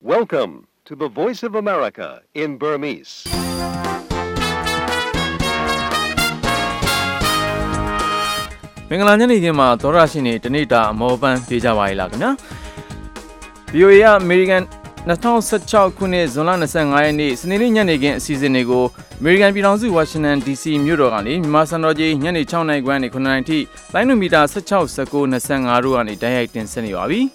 Welcome to the Voice of America in Burmese. Mingala nyani ke ma thora shin ni tani ta mo ban phe ja ba la kya VOA ya American 2016 ခုနှစ်ဇွန်လ25ရက်နေ့စနေနေ့ညနေခင်းအစီအစဉ်တွေကို American ပြည်ထောင်စု Washington DC မြို့တော်ကနေမြန်မာစံတော်ချိန်ညနေ6နာရီခွဲနဲ့9နာရီထိလိုင်းနိုမီတာ16 19 25တို့ကနေတိုက်ရိုက်တင်ဆက်နေပါပြီ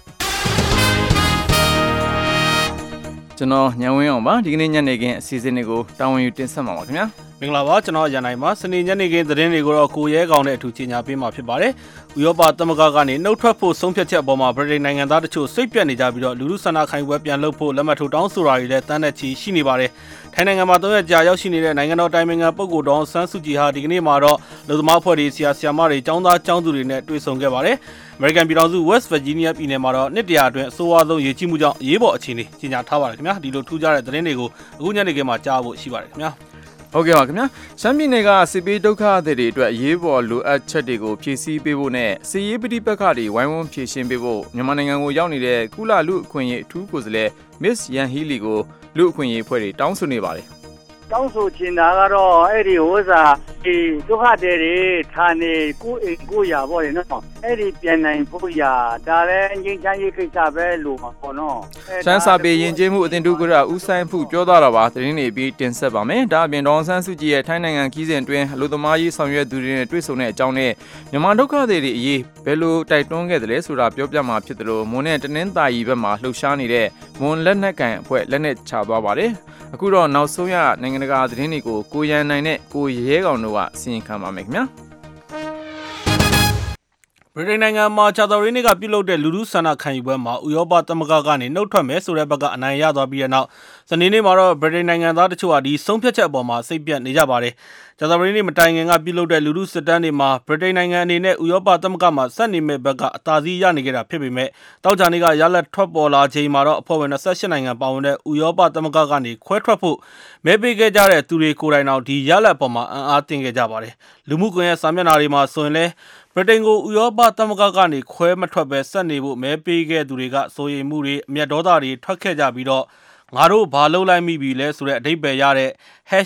ကျွန်တော်ညံဝင်းအောင်ပါဒီကနေ့ညနေခင်းအစီအစဉ်တွေကိုတာဝန်ယူတင်ဆက်မှာပါခင်ဗျာမင်္ဂလာပါကျွန်တော်ရန်နိုင်ပါစနေညနေခင်းသတင်းတွေကိုတော့ကိုရဲကောင်းတဲ့အထူးကြီးညာပေးမှာဖြစ်ပါတယ်ဥရောပသမဂ္ဂကနေနှုတ်ထွက်ဖို့ဆုံးဖြတ်ချက်အပေါ်မှာဗြိတိန်နိုင်ငံသားတချို့စိတ်ပြတ်နေကြပြီးတော့လူလူဆန္ဒခိုင်ပွဲပြန်လုပ်ဖို့လက်မှတ်ထိုးတောင်းဆိုတာတွေလည်းတန်းတဲ့ချီရှိနေပါတယ်ထိုင်းနိုင်ငံမှာ3ရက်ကြာရောက်ရှိနေတဲ့နိုင်ငံတော်တိုင်ပင်ခံပုဂ္ဂိုလ်ဒေါ်ဆန်းစုကြည်ဟာဒီကနေ့မှာတော့လူသမားအဖွဲ့တွေဆရာမတွေကျောင်းသားကျောင်းသူတွေနဲ့တွေ့ဆုံခဲ့ပါတယ်American ပြည်ထောင်စု West Virginia ပြည်နယ်မှာတော့နှစ်တရာအတွင်းအဆိုးအဝါဆုံးရေကြီးမှုကြောင့်အရေးပေါ်အခြေအနေကြီးညာထားပါတယ်ခင်ဗျာဒီလိုထူးခြားတဲ့သတင်းတွေကိုအခုညနေခင်းမှာကြားဖို့ရှိပါတယ်ခင်ဗျာဟုတ်ကဲ့ပါခင်ဗျာရှမ်းပြည်နယ်ကစစ်ပေးဒုက္ခသည်တွေအတွက်အရေးပေါ်လိုအပ်ချက်တွေကိုဖြည့်ဆည်းပေးဖို့နဲ့စစ်ရေးပဋိပက္ခတွေဝိုင်းဝန်းဖြေရှင်းပေးဖို့မြန်မာနိုင်ငံကိုရောက်နေတဲ့ကုလလူအခွင့်အရေးအထူးကိုယ်စားလှယ် Miss Yan Hee Lee ကိုလူအခွင့်အရေးအဖွဲ့တွေတောင်းဆိုနေပါတယ်တောင်းဆိုချင်တာကတော့အဲ့ဒီဟိုစားဒီဒုက္ခသည်တွေဌာနေကိုအိမ်ကိုရပေါ့လေနော်အဲ့ဒီပြန်နိုင်ဖို့ရဒါလည်းငြိမ်းချမ်းရေးကိစ္စပဲလို့ပေါ့နော်ရှမ်းစာပေယဉ်ကျေးမှုအသင်တူကရဦးဆိုင်ဖူပြောသွားတာပါသတင်းတွေပြီးတင်ဆက်ပါမယ်ဒါအပြင်ဒေါ်ဆန်းစုကြည်ရဲ့ထိုင်းနိုင်ငံခီးစဉ်တွင်အလို့သမားရေးဆောင်ရွက်သူတွေနဲ့တွေ့ဆုံတဲ့အကြောင်းနဲ့မြန်မာဒုက္ခသည်တွေအရေးဘယ်လိုတိုက်တွန်းခဲ့တယ်လဲဆိုတာပြောပြမှာဖြစ်တယ်လို့မွန်နဲ့တနင်္သာရီဘက်မှာလှုပ်ရှားနေတဲ့မွန်လက်နက်ကန်အဖွဲ့လက်နက်ချသွားပါတယ်အခုတော့နောက်ဆုံးရနိုင်ငံတကာသတင်းတွေကိုကိုရန်နိုင်နဲ့ကိုရဲကောင်တို့ကအစီရင်ခံပါမယ်ခင်ဗျာဗြိတိန်နိုင်ငံမှာချာတော်ရင်းကပြုလုပ်တဲ့လူထုဆန္ဒခံယူပွဲမှာဥရောပသမဂ္ဂကနေနှုတ်ထွက်မယ်ဆိုတဲ့ဘက်ကအနိုင်ရသွားပြီးတဲ့နောက်စနေနေ့မှာတော့ဗြိတိန်နိုင်ငံသားတချို့ဟာဒီဆုံးဖြတ်ချက်အပေါ်မှာစိတ်ပြတ်နေကြပါတယ်။ချာတော်ရင်းမတိုင်ခင်ကပြုလုပ်တဲ့လူထုစစ်တမ်းတွေမှာဗြိတိန်နိုင်ငံအနေနဲ့ဥရောပသမဂ္ဂမှာဆက်နေမဲ့ဘက်ကအသာစီးရနေကြတာဖြစ်ပေမဲ့တောက်ချာနေကရလက်ထွက်ပေါ်လာချိန်မှာတော့အဖွဲ့ဝင်28နိုင်ငံပါဝင်တဲ့ဥရောပသမဂ္ဂကနေခွဲထွက်ဖို့မဲပေးခဲ့ကြတဲ့သူတွေကိုယ်တိုင်တော့ဒီရလက်ပေါ်မှာအံ့အားသင့်ခဲ့ကြပါတယ်။လူမှုကွန်ရက်စာမျက်နှာတွေမှာဆိုရင်လည်းဗြိတိန်ကိုဥရောပသမဂ္ဂကနေခွဲမထွက်ပဲဆက်နေဖို့မဲပေးခဲ့သူတွေကစိုးရိမ်မှုတွေအမျက်ဒေါသတွေထွက်ခဲ့ကြပြီးတော့ငါတို့ဘာလုပ်လိုက်မိပြီလဲဆိုတဲ့အဓိပ္ပာယ်ရတဲ့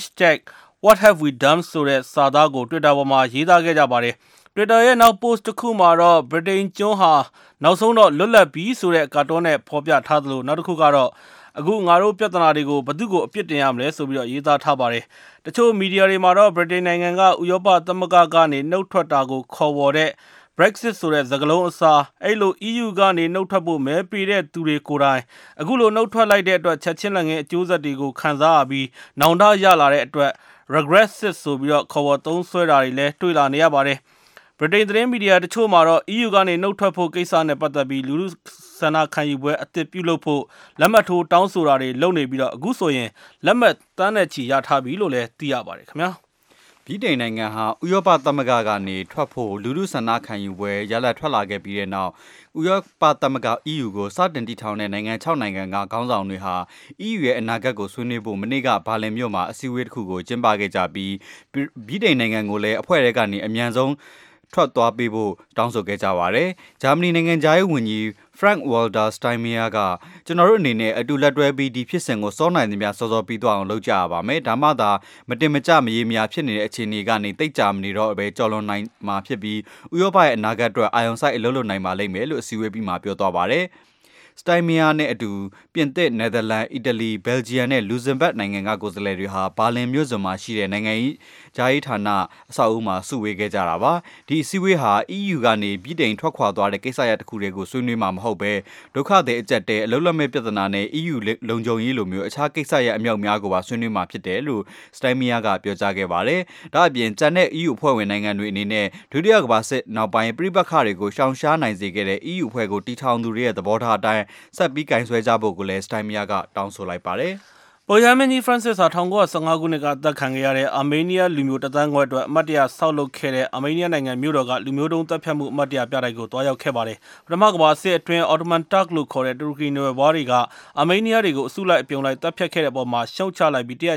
#WhatHaveWeDone ဆိုတဲ့စာသားကို Twitter ပေါ်မှာရေးသားခဲ့ကြပါတယ်။ Twitter ရဲ့နောက် post တစ်ခုမှာတော့ဗြိတိန်ကျွန်းဟာနောက်ဆုံးတော့လွတ်လပ်ပြီဆိုတဲ့ကာတွန်းနဲ့ဖော်ပြထားသလိုနောက်တစ်ခုကတော့အခုငါတို့ပြဿနာတွေကိုဘယ်သူ့ကိုအပြစ်တင်ရမလဲဆိုပြီးတော့ရေးသားထားပါတယ်။တချို့မီဒီယာတွေမှာတော့ဗြိတိန်နိုင်ငံကဥရောပသမဂ္ဂကနေနှုတ်ထွက်တာကိုခေါ်ဝေါ်တဲ့ Brexit ဆိုတဲ့စကားလုံးအစားအဲ့လို EU ကနေနှုတ်ထွက်ဖို့မဲပေးတဲ့သူတွေကိုယ်တိုင်အခုလိုနှုတ်ထွက်လိုက်တဲ့အတွက်ချက်ချင်းလက်ငင်းအကျိုးဆက်တွေကိုခံစားရပြီးနောင်တရလာတဲ့အတွက် Regrexit ဆိုပြီးတော့ခေါ်ဝေါ်သုံးစွဲတာတွေလည်းတွေ့လာနေရပါတယ်။ဗြိတိန်သတင်းမီဒီယာတချို့မှာတော့ EU ကနေနှုတ်ထွက်ဖို့ကိစ္စနဲ့ပတ်သက်ပြီးလူလူဆန္ဒခံယူပွဲအသစ်ပြုလုပ်ဖို့လက်မှတ်ထိုးတောင်းဆိုတာတွေလုပ်နေပြီးတော့အခုဆိုရင်လက်မှတ်တန်းတဲ့ချီရထားပြီလို့လည်းသိရပါတယ်ခင်ဗျာဗြိတိန်နိုင်ငံဟာဥရောပသမဂ္ဂကနေထွက်ဖို့လူလူဆန္ဒခံယူပွဲရလဒ်ထွက်လာခဲ့ပြီးတဲ့နောက်ဥရောပသမဂ္ဂ EU ကိုစတင်တည်ထောင်တဲ့နိုင်ငံ6နိုင်ငံကခေါင်းဆောင်တွေဟာ EU ရဲ့အနာဂတ်ကိုဆွေးနွေးဖို့မနေ့ကဘာလင်မြို့မှာအစည်းအဝေးတစ်ခုကိုကျင်းပခဲ့ကြပြီးဗြိတိန်နိုင်ငံကိုလည်းအဖွဲ့ထဲကနေအမြန်ဆုံးထွက်သွားပေးဖို့တောင်းဆိုခဲ့ကြပါတယ်။ဂျာမနီနိုင်ငံသားရေးဝန်ကြီး Frank Walter Steinmeier ကကျွန်တော်တို့အနေနဲ့အတူလက်တွဲပြီးဒီဖြစ်စဉ်ကိုစောနိုင်သမျှစောစောပြီးသွားအောင်လုပ်ကြရပါမယ်။ဒါမှသာမတင်မကျမရေမြာဖြစ်နေတဲ့အခြေအနေကနေတိတ်ကြမနေတော့ပဲကြော်လွန်နိုင်မှာဖြစ်ပြီးဥရောပရဲ့အနာဂတ်အတွက်အာရုံစိုက်အလုပ်လုပ်နိုင်ပါလိမ့်မယ်လို့အစည်းအဝေးပြီးမှပြောသွားပါတယ်။စတိုင်မီယာနဲ့အတူပြင်သစ်နယ်သာလန်အီတလီဘယ်လ်ဂျီယံနဲ့လူဇမ်ဘတ်နိုင်ငံကကိုယ်စားလှယ်တွေဟာဘာလင်မြို့စွန်မှာရှိတဲ့နိုင်ငံရေးဂျာရေးဌာနအဆောက်အဦမှာစုဝေးခဲ့ကြတာပါဒီအစည်းအဝေးဟာ EU ကနေပြည်တိုင်ထွက်ခွာသွားတဲ့ကိစ္စရပ်တစ်ခုတွေကိုဆွေးနွေးမှာမဟုတ်ပဲဒုက္ခသည်အကျပ်တဲ့အလုံးလက်မဲ့ပြဿနာနဲ့ EU လုံခြုံရေးလိုမျိုးအခြားကိစ္စရပ်အမြောက်များကိုပါဆွေးနွေးမှာဖြစ်တယ်လို့စတိုင်မီယာကပြောကြားခဲ့ပါတယ်ဒါအပြင်ကျန်တဲ့ EU အဖွဲ့ဝင်နိုင်ငံတွေအနေနဲ့ဒုတိယကမ္ဘာစစ်နောက်ပိုင်းပြိပက္ခတွေကိုရှောင်ရှားနိုင်စေခဲ့တဲ့ EU အဖွဲ့ကိုတည်ထောင်သူတွေရဲ့သဘောထားအတိုင်းဆက်ပြီးကင်ဆွဲကြဖို့ကိုလည်းစတိုင်မီယာကတောင်းဆိုလိုက်ပါတယ်။ပေါ်ရမင်းကြီး Francis ဟာ1915ခုနှစ်ကသက်ခံခဲ့ရတဲ့အာမေးနီးယားလူမျိုးတသန်းခွဲအတွက်အမတ်တရဆောက်လုပ်ခဲ့တဲ့အာမေးနီးယားနိုင်ငံမြို့တော်ကလူမျိုးတုံးတပ်ဖြတ်မှုအမတ်တရပြတိုက်ကိုတွားရောက်ခဲ့ပါတယ်။ပထမကမ္ဘာစစ်အတွင်း Ottoman Turk လို့ခေါ်တဲ့တူရကီနွယ်ဘွားတွေကအာမေးနီးယားတွေကိုအစုလိုက်အပြုံလိုက်တပ်ဖြတ်ခဲ့တဲ့အပေါ်မှာရှုံ့ချလိုက်ပြီး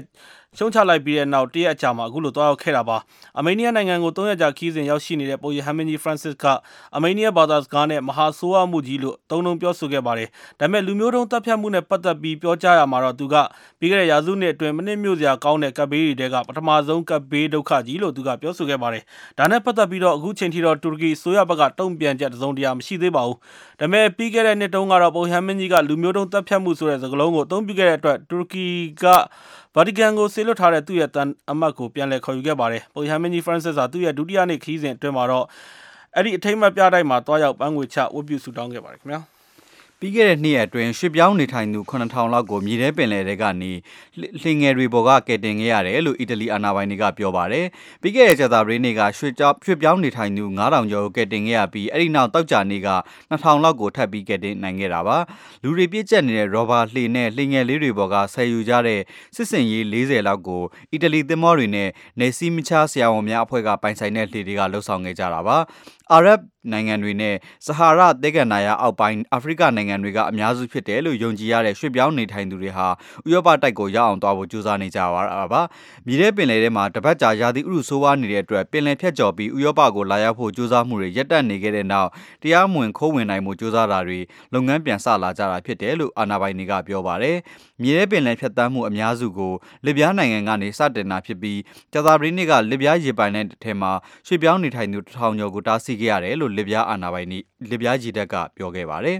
ရှုံးချလိုက်ပြီးတဲ့နောက်တရက်အကြာမှာအခုလိုတွားရောက်ခဲ့တာပါအာမေးနီးယားနိုင်ငံကို3ရက်ကြာခီးစဉ်ရောက်ရှိနေတဲ့ပုပ်ရဟန်းမင်းကြီး Francis ကအာမေးနီးယားဘာသာစကားနဲ့မဟာဆိုးဝါးမှုကြီးလို့သုံးနှုန်းပြောဆိုခဲ့ပါတယ်ဒါပေမဲ့လူမျိုးတုံးတပ်ဖြတ်မှုနဲ့ပတ်သက်ပြီးပြောကြားရမှာတော့သူကပြီးခဲ့တဲ့ရာစုနှစ်အတွင်းမနစ်မြို့စရာကောင်းတဲ့ကပ်ဘေးတွေကပထမဆုံးကပ်ဘေးဒုက္ခကြီးလို့သူကပြောဆိုခဲ့ပါတယ်ဒါနဲ့ပတ်သက်ပြီးတော့အခုချိန်ထိတော့တူရကီအစိုးရဘက်ကတုံ့ပြန်ချက်တစုံတရာမရှိသေးပါဘူးဒါပေမဲ့ပြီးခဲ့တဲ့နှစ်တုန်းကတော့ပုပ်ရဟန်းမင်းကြီးကလူမျိုးတုံးတပ်ဖြတ်မှုဆိုတဲ့စကားလုံးကိုအသုံးပြုခဲ့တဲ့အတွက်တူရကီကဗာတီကန်ကိုဆေလွတ်ထားတဲ့သူ့ရဲ့တန်အမတ်ကိုပြန်လည်ခေါ်ယူခဲ့ပါတယ်ပုပ်ရဟန်းမင်းကြီး Francis ဟာသူ့ရဲ့ဒုတိယနေ့ခရီးစဉ်အတွင်းမှာတော့အဲ့ဒီအထိမ်းအမှတ်ပြတိုက်မှာတွားရောက်ပန်းငွေချဝတ်ပြုဆုတောင်းခဲ့ပါတယ်ခင်ဗျာပြီးခဲ့တဲ့နှစ်ရက်အတွင်းရွှေ့ပြောင်းနေထိုင်သူ9000လောက်ကိုမြေထဲပင်လယ်ထဲကနေလှေငယ်တွေပေါ်ကကယ်တင်ခဲ့ရတယ်လို့အီတလီအာဏာပိုင်တွေကပြောပါတယ်။ပြီးခဲ့တဲ့ကြာသပတေးနေ့ကရွှေ့ပြောင်းနေထိုင်သူ9000ကျော်ကိုကယ်တင်ခဲ့ရပြီးအဲ့ဒီနောက်တောက်ကြနေ့က2000လောက်ကိုထပ်ပြီးကယ်တင်နိုင်ခဲ့တာပါ။လူတွေပြည့်ကျက်နေတဲ့ရောဘာလှေနဲ့လှေငယ်လေးတွေပေါ်ကဆယ်ယူကြတဲ့စစ်စင်ရေး40လောက်ကိုအီတလီသင်္ဘောတွေနဲ့နေစီမချဆရာဝန်များအဖွဲ့ကပိုင်ဆိုင်တဲ့လှေတွေကလှုပ်ဆောင်ခဲ့ကြတာပါ။အာရပ်နိုင်ငံတွေနဲ့ဆဟာရသဲကန္နာရအောက်ပိုင်းအာဖရိကနိုင်ငံတွေကအများစုဖြစ်တယ်လို့ယုံကြည်ရတဲ့ရွှေ့ပြောင်းနေထိုင်သူတွေဟာဥရောပတိုက်ကိုရောက်အောင်သွားဖို့ကြိုးစားနေကြပါမြေထဲပင်လယ်ထဲမှာတပတ်ကြာရာသီဥတုဆိုးဝါးနေတဲ့အတွက်ပင်လယ်ဖြတ်ကျော်ပြီးဥရောပကိုလာရောက်ဖို့ကြိုးစားမှုတွေရပ်တန့်နေခဲ့တဲ့နောက်တရားမဝင်ခိုးဝင်နိုင်မှုကြိုးစားတာတွေလုပ်ငန်းပြန်ဆလာကြတာဖြစ်တယ်လို့အာဏာပိုင်တွေကပြောပါတယ်မြေထဲပင်လယ်ဖြတ်တန်းမှုအများစုကိုလစ်ဗျားနိုင်ငံကနေစတင်တာဖြစ်ပြီးကြာသပတေးနေ့ကလစ်ဗျားရေပိုင်တဲ့ထဲမှာရွှေ့ပြောင်းနေထိုင်သူ1000ကျော်ကိုတားဆီးခဲ့ရတယ်လို့လစ်ဗျားအာဏာပိုင်လစ်ဗျားရေတပ်ကပြောခဲ့ပါတယ်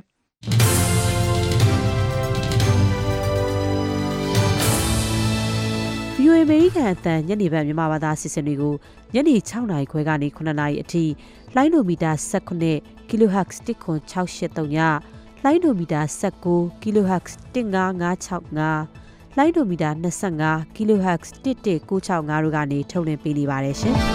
VOA အမေရိကန်အသံညနေပိုင်းမြန်မာဘာသာအစီအစဉ်တွေကိုညနေ6:00နာရီခွဲကနေ9:00နာရီအထိလိုင်းဒိုမီတာ19 kHz 10683ညလိုင်းဒိုမီတာ19 kHz 15565လိုင်းဒိုမီတာ25 kHz 11965တို့ကနေထုတ်လွှင့်ပေးနေပါတယ်ရှင်။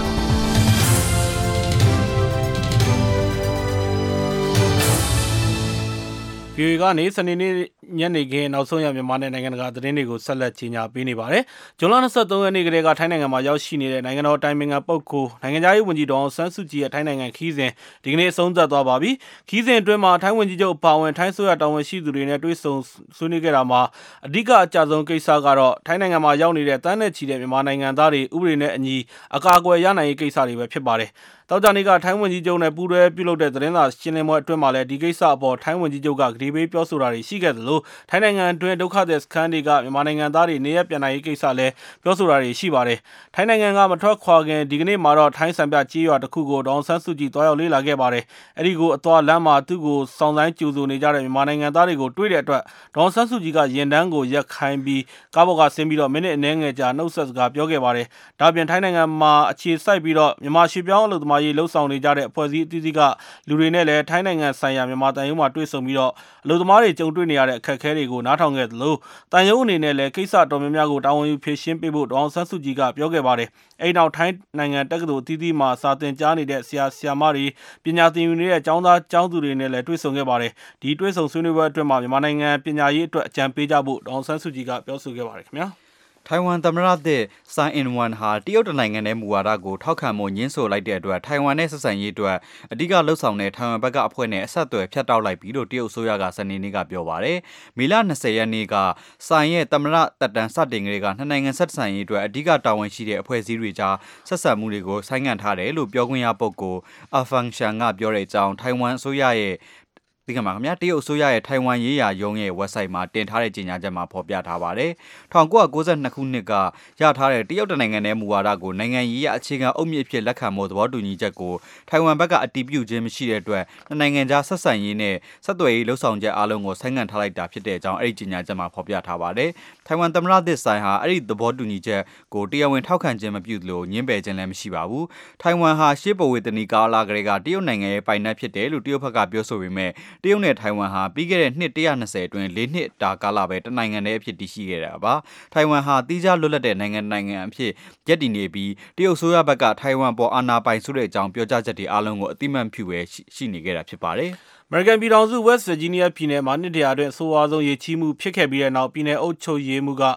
VOA ကနေစနေနေ့ညနေခင်းနောက်ဆုံးရမြန်မာနဲ့နိုင်ငံတကာသတင်းတွေကိုဆက်လက်ကြီးညာပေးနေပါတယ်။ဇွန်လ23ရက်နေ့ကတည်းကထိုင်းနိုင်ငံမှာရောက်ရှိနေတဲ့နိုင်ငံတော်တိုင်ပင်ခံပုဂ္ဂိုလ်နိုင်ငံသားရေးဝန်ကြီးဒေါအောင်ဆန်းစုကြည်ရဲ့ထိုင်းနိုင်ငံခီးစဉ်ဒီကနေ့အဆုံးသတ်သွားပါပြီ။ခီးစဉ်အတွင်းမှာထိုင်းဝန်ကြီးချုပ်အပါအဝင်ထိုင်းဆိုရတာဝန်ရှိသူတွေနဲ့တွေ့ဆုံဆွေးနွေးခဲ့တာမှာအဓိကအကြဆုံးကိစ္စကတော့ထိုင်းနိုင်ငံမှာရောက်နေတဲ့တန်းနဲ့ချီတဲ့မြန်မာနိုင်ငံသားတွေဥပဒေနဲ့အညီအကာအကွယ်ရနိုင်ရေးကိစ္စတွေပဲဖြစ်ပါတယ်။တောက်ကြနေကထိုင်းဝန်ကြီးချုပ်နဲ့ပူးတွဲပြုလုပ်တဲ့သတင်းစာရှင်းလင်းပွဲအတွင်းမှာလည်းဒီကိစ္စအပေါ်ထိုင်းဝန်ကြီးချုပ်ကဂရီဘေးပြောဆိုတာတွေရှိခဲ့သလိုထိုင်းနိုင်ငံအတွင်းဒုက္ခသည်စခန်းတွေကမြန်မာနိုင်ငံသားတွေနေရပြန်နိုင်ရေးကိစ္စလည်းပြောဆိုတာတွေရှိပါတယ်။ထိုင်းနိုင်ငံကမထွက်ခွာခင်ဒီကနေ့မှာတော့ထိုင်းစံပြကြေးရွာတစ်ခုကိုဒေါအောင်ဆန်းစုကြည်တွားရောက်လေ့လာခဲ့ပါတယ်။အဲဒီကိုအသွားလမ်းမှာသူ့ကိုစောင့်ဆိုင်းကြိုဆိုနေကြတဲ့မြန်မာနိုင်ငံသားတွေကိုတွေ့တဲ့အတွက်ဒေါအောင်ဆန်းစုကြည်ကရင်တန်းကိုရက်ခိုင်းပြီးကားပေါ်ကဆင်းပြီးတော့မိနစ်အနည်းငယ်ကြာနှုတ်ဆက်စကားပြောခဲ့ပါတယ်။ဒါပြင်ထိုင်းနိုင်ငံမှာအခြေစိုက်ပြီးတော့မြန်မာရွှေပြောင်းအလုပ်သမားရေးလှုပ်ဆောင်နေကြတဲ့အဖွဲ့အစည်းအသီးသီးကလူတွေနဲ့လည်းထိုင်းနိုင်ငံဆိုင်ရာမြန်မာတန်ရုံးမှာတွေ့ဆုံပြီးတော့အလုပ်သမားတွေကြုံတွေ့နေရတဲ့အခက်အခဲတွေကိုနားထောင်ခဲ့သလိုတန်ရုံးအနေနဲ့လည်းကိစ္စတော်များများကိုတာဝန်ယူဖြေရှင်းပေးဖို့ဒေါအောင်ဆန်းစုကြည်ကပြောခဲ့ပါတယ်။အဲဒီနောက်ထိုင်းနိုင်ငံတက္ကသိုလ်အသီးသီးမှာစာသင်ကြားနေတဲ့ဆရာဆရာမတွေပညာသင်ယူနေတဲ့ကျောင်းသားကျောင်းသူတွေနဲ့လည်းတွေ့ဆုံခဲ့ပါတယ်။ဒီတွေ့ဆုံဆွေးနွေးပွဲအတွင်းမှာမြန်မာနိုင်ငံပညာရေးအတွက်အကြံပေးကြဖို့ဒေါအောင်ဆန်းစုကြည်ကပြောဆိုခဲ့ပါတယ်ခင်ဗျာ။ထိုင်ဝမ်သမ္မတသစ်ဆိုင်အင်ဝမ်ဟာတရုတ်နိုင်ငံရဲ့မူဝါဒကိုထောက်ခံမှုညှင်းဆိုလိုက်တဲ့အတွက်ထိုင်ဝမ်နဲ့ဆက်ဆံရေးအတွက်အဓိကလှုပ်ဆောင်တဲ့ထိုင်ဝမ်ဘက်ကအဖွဲ့နဲ့အဆက်အသွယ်ဖြတ်တောက်လိုက်ပြီးလို့တရုတ်အစိုးရကစနေနေ့ကပြောပါတယ်။မေလ20ရက်နေ့ကဆိုင်ရဲ့သမ္မတတပ်တန်းစတင်ကလေးကနှစ်နိုင်ငံဆက်ဆံရေးအတွက်အဓိကတာဝန်ရှိတဲ့အဖွဲ့အစည်းတွေကြားဆက်ဆံမှုတွေကိုဆိုင်းငံ့ထားတယ်လို့ပြောခွင့်ရပုဂ္ဂိုလ်အာဖန်ရှန်ကပြောတဲ့အကြောင်းထိုင်ဝမ်အစိုးရရဲ့ဒီကမှာခင်ဗျာတရုတ်အစိုးရရဲ့ထိုင်ဝမ်ရေးရာရုံးရဲ့ website မှာတင်ထားတဲ့ကြေညာချက်မှာဖော်ပြထားပါတယ်။1992ခုနှစ်ကရထားတဲ့တရုတ်နိုင်ငံရဲ့မူဝါဒကိုနိုင်ငံရေးရအခြေခံအုတ်မြစ်အဖြစ်လက်ခံဖို့သဘောတူညီချက်ကိုထိုင်ဝမ်ဘက်ကအတည်ပြုခြင်းမရှိတဲ့အတွက်နိုင်ငံခြားဆက်ဆံရေးနဲ့ဆက်သွယ်ရေးလှုပ်ဆောင်ချက်အားလုံးကိုဆိုင်းငံ့ထားလိုက်တာဖြစ်တဲ့အကြောင်းအဲ့ဒီကြေညာချက်မှာဖော်ပြထားပါတယ်။ထိုင်ဝမ်သမ္မတသစ်ဆိုင်ဟာအဲ့ဒီသဘောတူညီချက်ကိုတရားဝင်ထောက်ခံခြင်းမပြုသလိုညှင်းပယ်ခြင်းလည်းမရှိပါဘူး။ထိုင်ဝမ်ဟာရှေးဘဝေတနီကာလကလေးကတရုတ်နိုင်ငံရဲ့ပိုင်နက်ဖြစ်တယ်လို့တရုတ်ဘက်ကပြောဆိုပေမဲ့တရုတ်နဲ့ထိုင်ဝမ်ဟာပြီးခဲ့တဲ့နှစ်120အတွင်း4နှစ်တာကာလပဲတနိုင်ငံတည်းအဖြစ်တည်ရှိခဲ့တာပါထိုင်ဝမ်ဟာတီးခြားလွတ်လပ်တဲ့နိုင်ငံအဖြစ်ရပ်တည်နေပြီးတရုတ်ဆိုရဘက်ကထိုင်ဝမ်ပေါ်အာဏာပိုင်ဆိုတဲ့အကြောင်းပြောကြားချက်တွေအားလုံးကိုအတိမတ်ပြုပဲရှိနေခဲ့တာဖြစ်ပါတယ် American ပြည်ထောင်စု West Virginia ပြည်နယ်မှာနှစ်တရာအတွင်းအဆိုးအဝါဆုံးရေကြီးမှုဖြစ်ခဲ့ပြီးတဲ့နောက်ပြည်နယ်အုပ်ချုပ်ရေးမှူးက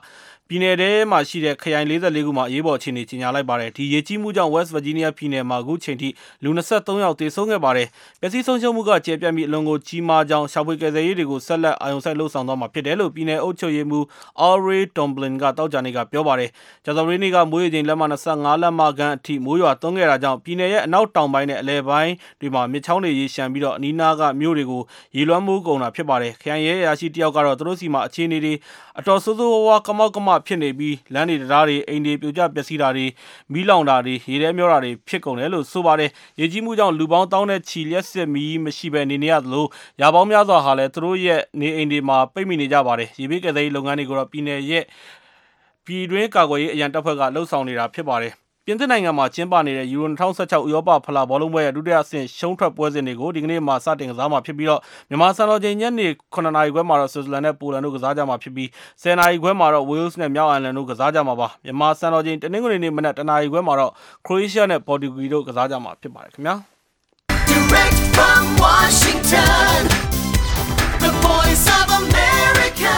ပြည်နယ်ထဲမှာရှိတဲ့ခရိုင်44ခုမှာအရေးပေါ်အခြေအနေကြီးညာလိုက်ပါတယ်ဒီရေကြီးမှုကြောင့် West Virginia ပြည်နယ်မှာအခုချိန်ထိလူ23ယောက်သေဆုံးခဲ့ပါတယ်ပျက်စီးဆုံးရှုံးမှုကကျေပြတ်ပြီးအလွန်ကိုကြီးမားကြောင်းရှာဖွေကယ်ဆယ်ရေးတွေကိုဆက်လက်အာရုံစိုက်လှုပ်ဆောင်သွားမှာဖြစ်တယ်လို့ပြည်နယ်အုပ်ချုပ်ရေးမှူး Alray Tomblin ကတောက်ကြနေ့ကပြောပါတယ်ကြာသပတေးနေ့ကမိုးရေချိန်လက်မ25လက်မခန့်အထိမိုးရွာသွန်းခဲ့တာကြောင့်ပြည်နယ်ရဲ့အနောက်တောင်ပိုင်းနဲ့အလယ်ပိုင်းတွေမှာမြစ်ချောင်းတွေရေရှမ်းပြီးတော့အနီးနားကမြို့တွေကိုရေလွှမ်းမိုးကုန်တာဖြစ်ပါတယ်ခရိုင်ရဲအရာရှိတယောက်ကတော့သူတို့စီမှာအခြေအနေတွေအတော်ဆိုးဆိုးဝါးကမောက်ကမဖြစ်နေပြီးလမ်းတွေတရားတွေအိမ်တွေပြိုကျပျက်စီးတာတွေမီးလောင်တာတွေရေထဲမျောတာတွေဖြစ်ကုန်တယ်လို့ဆိုပါတယ်ရေကြီးမှုကြောင့်လူပေါင်းတောင်းတဲ့ချီလျက်စစ်မီးမရှိဘဲနေနေရသလိုရာပေါင်းများစွာဟာလည်းသူတို့ရဲ့နေအိမ်တွေမှာပိတ်မိနေကြပါတယ်ရေဘေးကယ်ဆယ်ရေးလုပ်ငန်းတွေကိုတော့ပြည်နယ်ရဲ့ပြည်တွင်းကာကွယ်ရေးအရန်တပ်ဖွဲ့ကလှုပ်ဆောင်နေတာဖြစ်ပါတယ်ပြင်သစ်နိုင်ငံမှာကျင်းပနေတဲ့ Euro 2016 ဥရောပဖလားဘောလုံးပွဲရဲ့ဒုတိယအဆင့်ရှုံးထွက်ပွဲစဉ်တွေကိုဒီကနေ့မှစတင်ကစားမှာဖြစ်ပြီးတော့မြန်မာစံတော်ချိန်ညနေ9:00 နာရီခွဲမှာတော့ဆွစ်ဇာလန်နဲ့ပိုလန်တို့ကစားကြမှာဖြစ်ပြီး10:00 နာရီခွဲမှာတော့ Wales နဲ့မြောက်အိုင်ယာလန်တို့ကစားကြမှာပါမြန်မာစံတော်ချိန်တနင်္ဂနွေနေ့မနက်10:00 နာရီခွဲမှာတော့ Croatia နဲ့ Portugal တို့ကစားကြမှာဖြစ်ပါတယ်ခင်ဗျာ Direct from Washington The Voice of America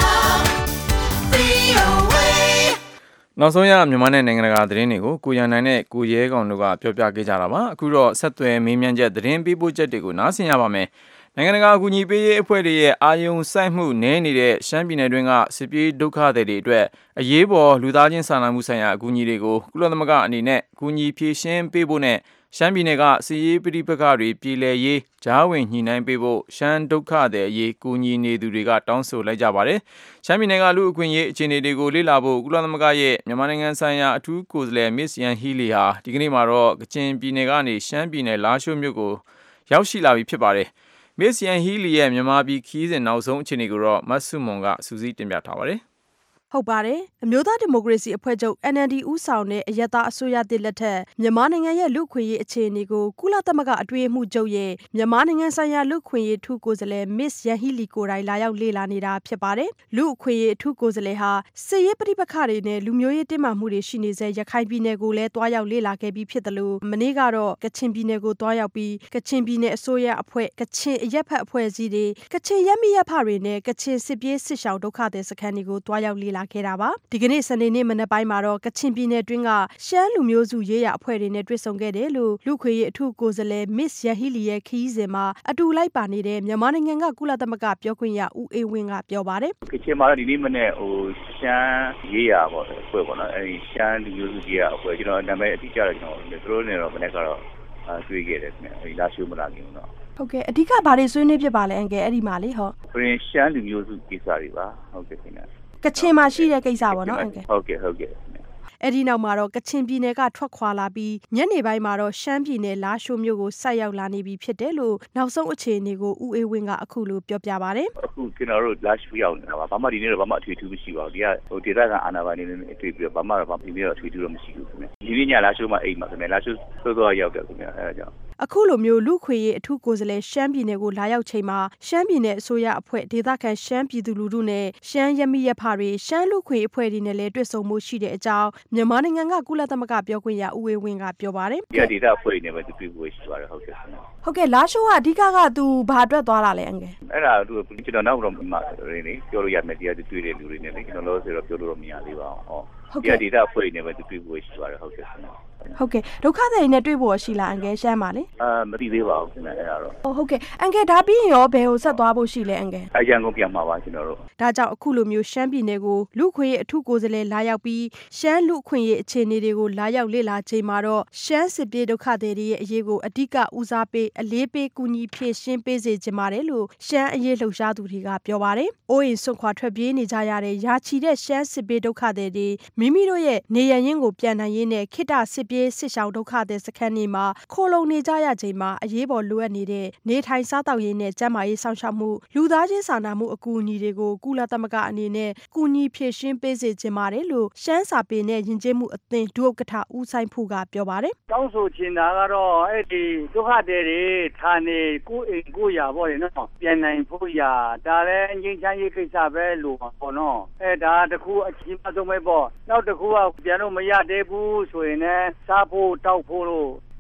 VOA နောက်ဆုံးရမြန်မာနဲ့နိုင်ငံတကာသတင်းတွေကိုကိုရန်နိုင်နဲ့ကိုရဲကောင်တို့ကပြောပြခဲ့ကြတာပါအခုတော့ဆက်သွယ်မေးမြန်းချက်သတင်းပေးပို့ချက်တွေကိုနားဆင်ရပါမယ်နိုင်ငံတကာအကူအညီပေးရေးအဖွဲ့တွေရဲ့အာရုံစိုက်မှုနည်းနေတဲ့ရှမ်းပြည်နယ်တွင်းကစစ်ပြေးဒုက္ခသည်တွေအတွက်အရေးပေါ်လူသားချင်းစာနာမှုဆိုင်ရာအကူအညီတွေကိုကုလသမဂ္ဂအနေနဲ့အကူအညီဖြည့်ရှင်းပေးဖို့နဲ့ရှမ်းပြည်နယ်ကစစ်ရေးပဋိပက္ခတွေပြည်လည်ရေးကြားဝင်ညှိနှိုင်းပေးဖို့ရှမ်းဒုက္ခသည်အရေးကူညီနေသူတွေကတောင်းဆိုလိုက်ကြပါတယ်။ရှမ်းပြည်နယ်ကလူအခွင့်အရေးအခြေအနေတွေကိုလေ့လာဖို့ကုလသမဂ္ဂရဲ့မြန်မာနိုင်ငံဆိုင်ရာအထူးကိုယ်စားလှယ် Miss Yan Hee Lee ဟာဒီကနေ့မှာတော့ကချင်ပြည်နယ်ကနေရှမ်းပြည်နယ်လားရှိုးမြို့ကိုရောက်ရှိလာပြီဖြစ်ပါတယ်။ Miss Yan Hee Lee ရဲ့မြန်မာပြည်ခီးစဉ်နောက်ဆုံးအခြေအနေကိုတော့မဆုမွန်ကစူးစီးတင်ပြထားပါတယ်။ဟုတ်ပါတယ်အမျိုးသားဒီမိုကရေစီအဖွဲ့ချုပ် NLD ဦးဆောင်တဲ့အယက်သားအစိုးရသစ်လက်ထက်မြန်မာနိုင်ငံရဲ့လူ့ခွင့်ရေးအခြေအနေကိုကုလသမဂ္ဂအတွင်းမှုချုပ်ရဲ့မြန်မာနိုင်ငံဆိုင်ရာလူ့ခွင့်ရေးထူးကိုယ်စားလှယ် Miss Yan Hee Lee ကိုယ်တိုင်လာရောက်လေ့လာနေတာဖြစ်ပါတယ်လူ့ခွင့်ရေးအထူးကိုယ်စားလှယ်ဟာစစ်ရေးပဋိပက္ခတွေနဲ့လူမျိုးရေးတင်းမာမှုတွေရှိနေစေရခိုင်ပြည်နယ်ကိုလည်းတွားရောက်လေ့လာခဲ့ပြီးဖြစ်တယ်လို့မနေ့ကတော့ကချင်ပြည်နယ်ကိုတွားရောက်ပြီးကချင်ပြည်နယ်အစိုးရအဖွဲ့ကချင်အရက်ဖက်အဖွဲ့အစည်းတွေကချင်ရက်မိရက်ဖတွေနဲ့ကချင်စစ်ပြေးစစ်ရှောင်ဒုက္ခသည်စခန်းတွေကိုတွားရောက်လေ့လာခဲ့တာပါဒီကနေ့စနေနေ့မနက်ပိုင်းမှာတော့ကချင်ပြည်နယ်တွင်းကရှမ်းလူမျိုးစုရေးရာအဖွဲ့တွေနဲ့တွေ့ဆုံခဲ့တယ်လို့လူခွေရေးအထူးကိုယ်စားလှယ် Miss Yan Hee Lee ရဲ့ခရီးစဉ်မှာအတူလိုက်ပါနေတဲ့မြန်မာနိုင်ငံကကုလသမဂ္ဂပြောခွင့်ရဦးအေးဝင်းကပြောပါတယ်ကချင်မှာဒီနေ့မနေ့ရှမ်းရေးရာပေါ့အဖွဲ့ပေါ့နော်အဲဒီရှမ်းလူမျိုးစုရေးရာအဖွဲ့ကျွန်တော်နာမည်အတိအကျတော့ကျွန်တော်တို့နဲ့တော့မနေ့ကတော့တွေ့ခဲ့တယ်ခင်ဗျအဲဒီလာရှိုးမလာခင်တော့ဟုတ်ကဲ့အဓိကဘာတွေဆွေးနွေးဖြစ်ပါလဲအန်ကယ်အဲ့ဒီမှာလေဟုတ်ရှမ်းလူမျိုးစုကိစ္စတွေပါဟုတ်ကဲ့ခင်ဗျကချင်မှာရှိတဲ့ကိစ္စပေါ့နော်အန်ကယ်ဟုတ်ကဲ့အဲ့ဒီနောက်မှာတော့ကချင်ပြည်နယ်ကထွက်ခွာလာပြီးညနေပိုင်းမှာတော့ရှမ်းပြည်နယ်လားရှိုးမြို့ကိုဆက်ရောက်လာနေပြီဖြစ်တယ်လို့နောက်ဆုံးအခြေအနေကိုဦးအေးဝင်းကအခုလိုပြောပြပါတယ်အခုကျွန်တော်တို့လားရှိုးရောက်နေတာပါဘာမှဒီနေ့တော့ဘာမှအထွေထူးမရှိပါဘူးဒီကဒေသခံအာဏာပိုင်တွေနဲ့တွေ့ပြီးတော့ဘာမှဒီနေ့တော့အထွေထူးတော့မရှိဘူးခင်ဗျဒီနေ့ညလားရှိုးမှာအိမ်မှာခင်ဗျလားရှိုးစောစောရောက်တယ်ခင်ဗျအဲဒါကြောင့်အခုလိုမျိုးလူခွေရေးအထူးကိုယ်စားလှယ်ရှမ်းပြည်နယ်ကိုလာရောက်ချိန်မှာရှမ်းပြည်နယ်အစိုးရအဖွဲ့ဒေသခံရှမ်းပြည်သူလူထုနဲ့ရှမ်းရမိရဖတွေရှမ်းလူခွေအဖွဲ့တွေနဲ့လည်းတွေ့ဆုံမှုရှိတဲ့အကြောင်းမြန်မာနိုင်ငံကကုလသမဂ္ဂပြောခွင့်ရဦးဝေဝင်းကပြောပါတယ်ဒီဒေသအဖွဲ့တွေနဲ့ပဲတွေ့ဖို့ရှိပါတယ်ဟုတ်ကဲ့ဟုတ်ကဲ့လာရှိုးကအဓိကသူဘာအတွက်သွားတာလဲအငယ်အဲ့ဒါသူကျွန်တော်နောက်တော့မှနေပြောလို့ရမယ်တရားတွေ့တဲ့လူတွေနဲ့လေကျွန်တော်လို့ဆိုတော့ပြောလို့တော့မရသေးပါဘူးဒီဒေသအဖွဲ့တွေနဲ့ပဲတွေ့ဖို့ရှိပါတယ်ဟုတ်ကဲ့ဟုတ်ကဲ့ဒုက္ခသည်တွေနဲ့တွေ့ဖို့ရှိလားအန်ကယ်ရှမ်းပါလေမသိသေးပါဘူးခင်ဗျအဲ့ဒါတော့ဟုတ်ကဲ့အန်ကယ်ဒါပြီးရင်ရောဘယ်ကိုဆက်သွားဖို့ရှိလဲအန်ကယ်အရန်ကုန်ပြန်မှာပါကျွန်တော်တို့ဒါကြောင့်အခုလိုမျိုးရှမ်းပြည်နယ်ကိုလူခွင့်ရေးအထူးကိုယ်စားလှယ်လာရောက်ပြီးရှမ်းလူခွင့်ရေးအခြေအနေတွေကိုလာရောက်လေ့လာချိန်မှာတော့ရှမ်းစစ်ပြေးဒုက္ခသည်တွေရဲ့အရေးကိုအဓိကဦးစားပေးအလေးပေးကူညီဖြည့်ရှင်းပေးစေချင်ပါတယ်လို့ရှမ်းအရေးလှုပ်ရှားသူတွေကပြောပါတယ်။အိုးအိမ်စွန့်ခွာထွက်ပြေးနေကြရတဲ့ယာချီတဲ့ရှမ်းစစ်ပြေးဒုက္ခသည်တွေမိမိတို့ရဲ့နေရင်းကိုပြန်နိုင်ရေးနဲ့ခိတ္တစစ်ပြေးစစ်ရှောင်ဒုက္ခသည်စခန်းတွေမှာခိုလုံနေကြရချိန်မှာအရေးပေါ်လိုအပ်နေတဲ့နေထိုင်စားသောက်ရေးနဲ့ကျန်းမာရေးစောင့်ရှောက်မှုလူသားချင်းစာနာမှုအကူအညီတွေကိုကုလသမဂ္ဂအနေနဲ့ကူညီဖြည့်ရှင်းပေးစေချင်ပါတယ်လို့ရှမ်းစာပေနဲ့ယဉ်ကျေးမှုအသင်းဒုဥက္ကဋ္ဌဦးဆိုင်ဖူးကပြောပါတယ်။တောင်းဆိုချင်တာကတော့အဲ့ဒီဒုက္ခသည်တွေဌာနေကိုအိမ်ကိုရပေါ့လေနော်ပြန်နိုင်ဖို့ရဒါလည်းငြိမ်းချမ်းရေးကိစ္စပဲလို့ပေါ့နော်အဲ့ဒါတခုအချင်းအဆုံးပဲပေါ့နောက်တခုကပြန်လို့မရသေးဘူးဆိုရင်လည်းစားဖို့တောက်ဖို့လို့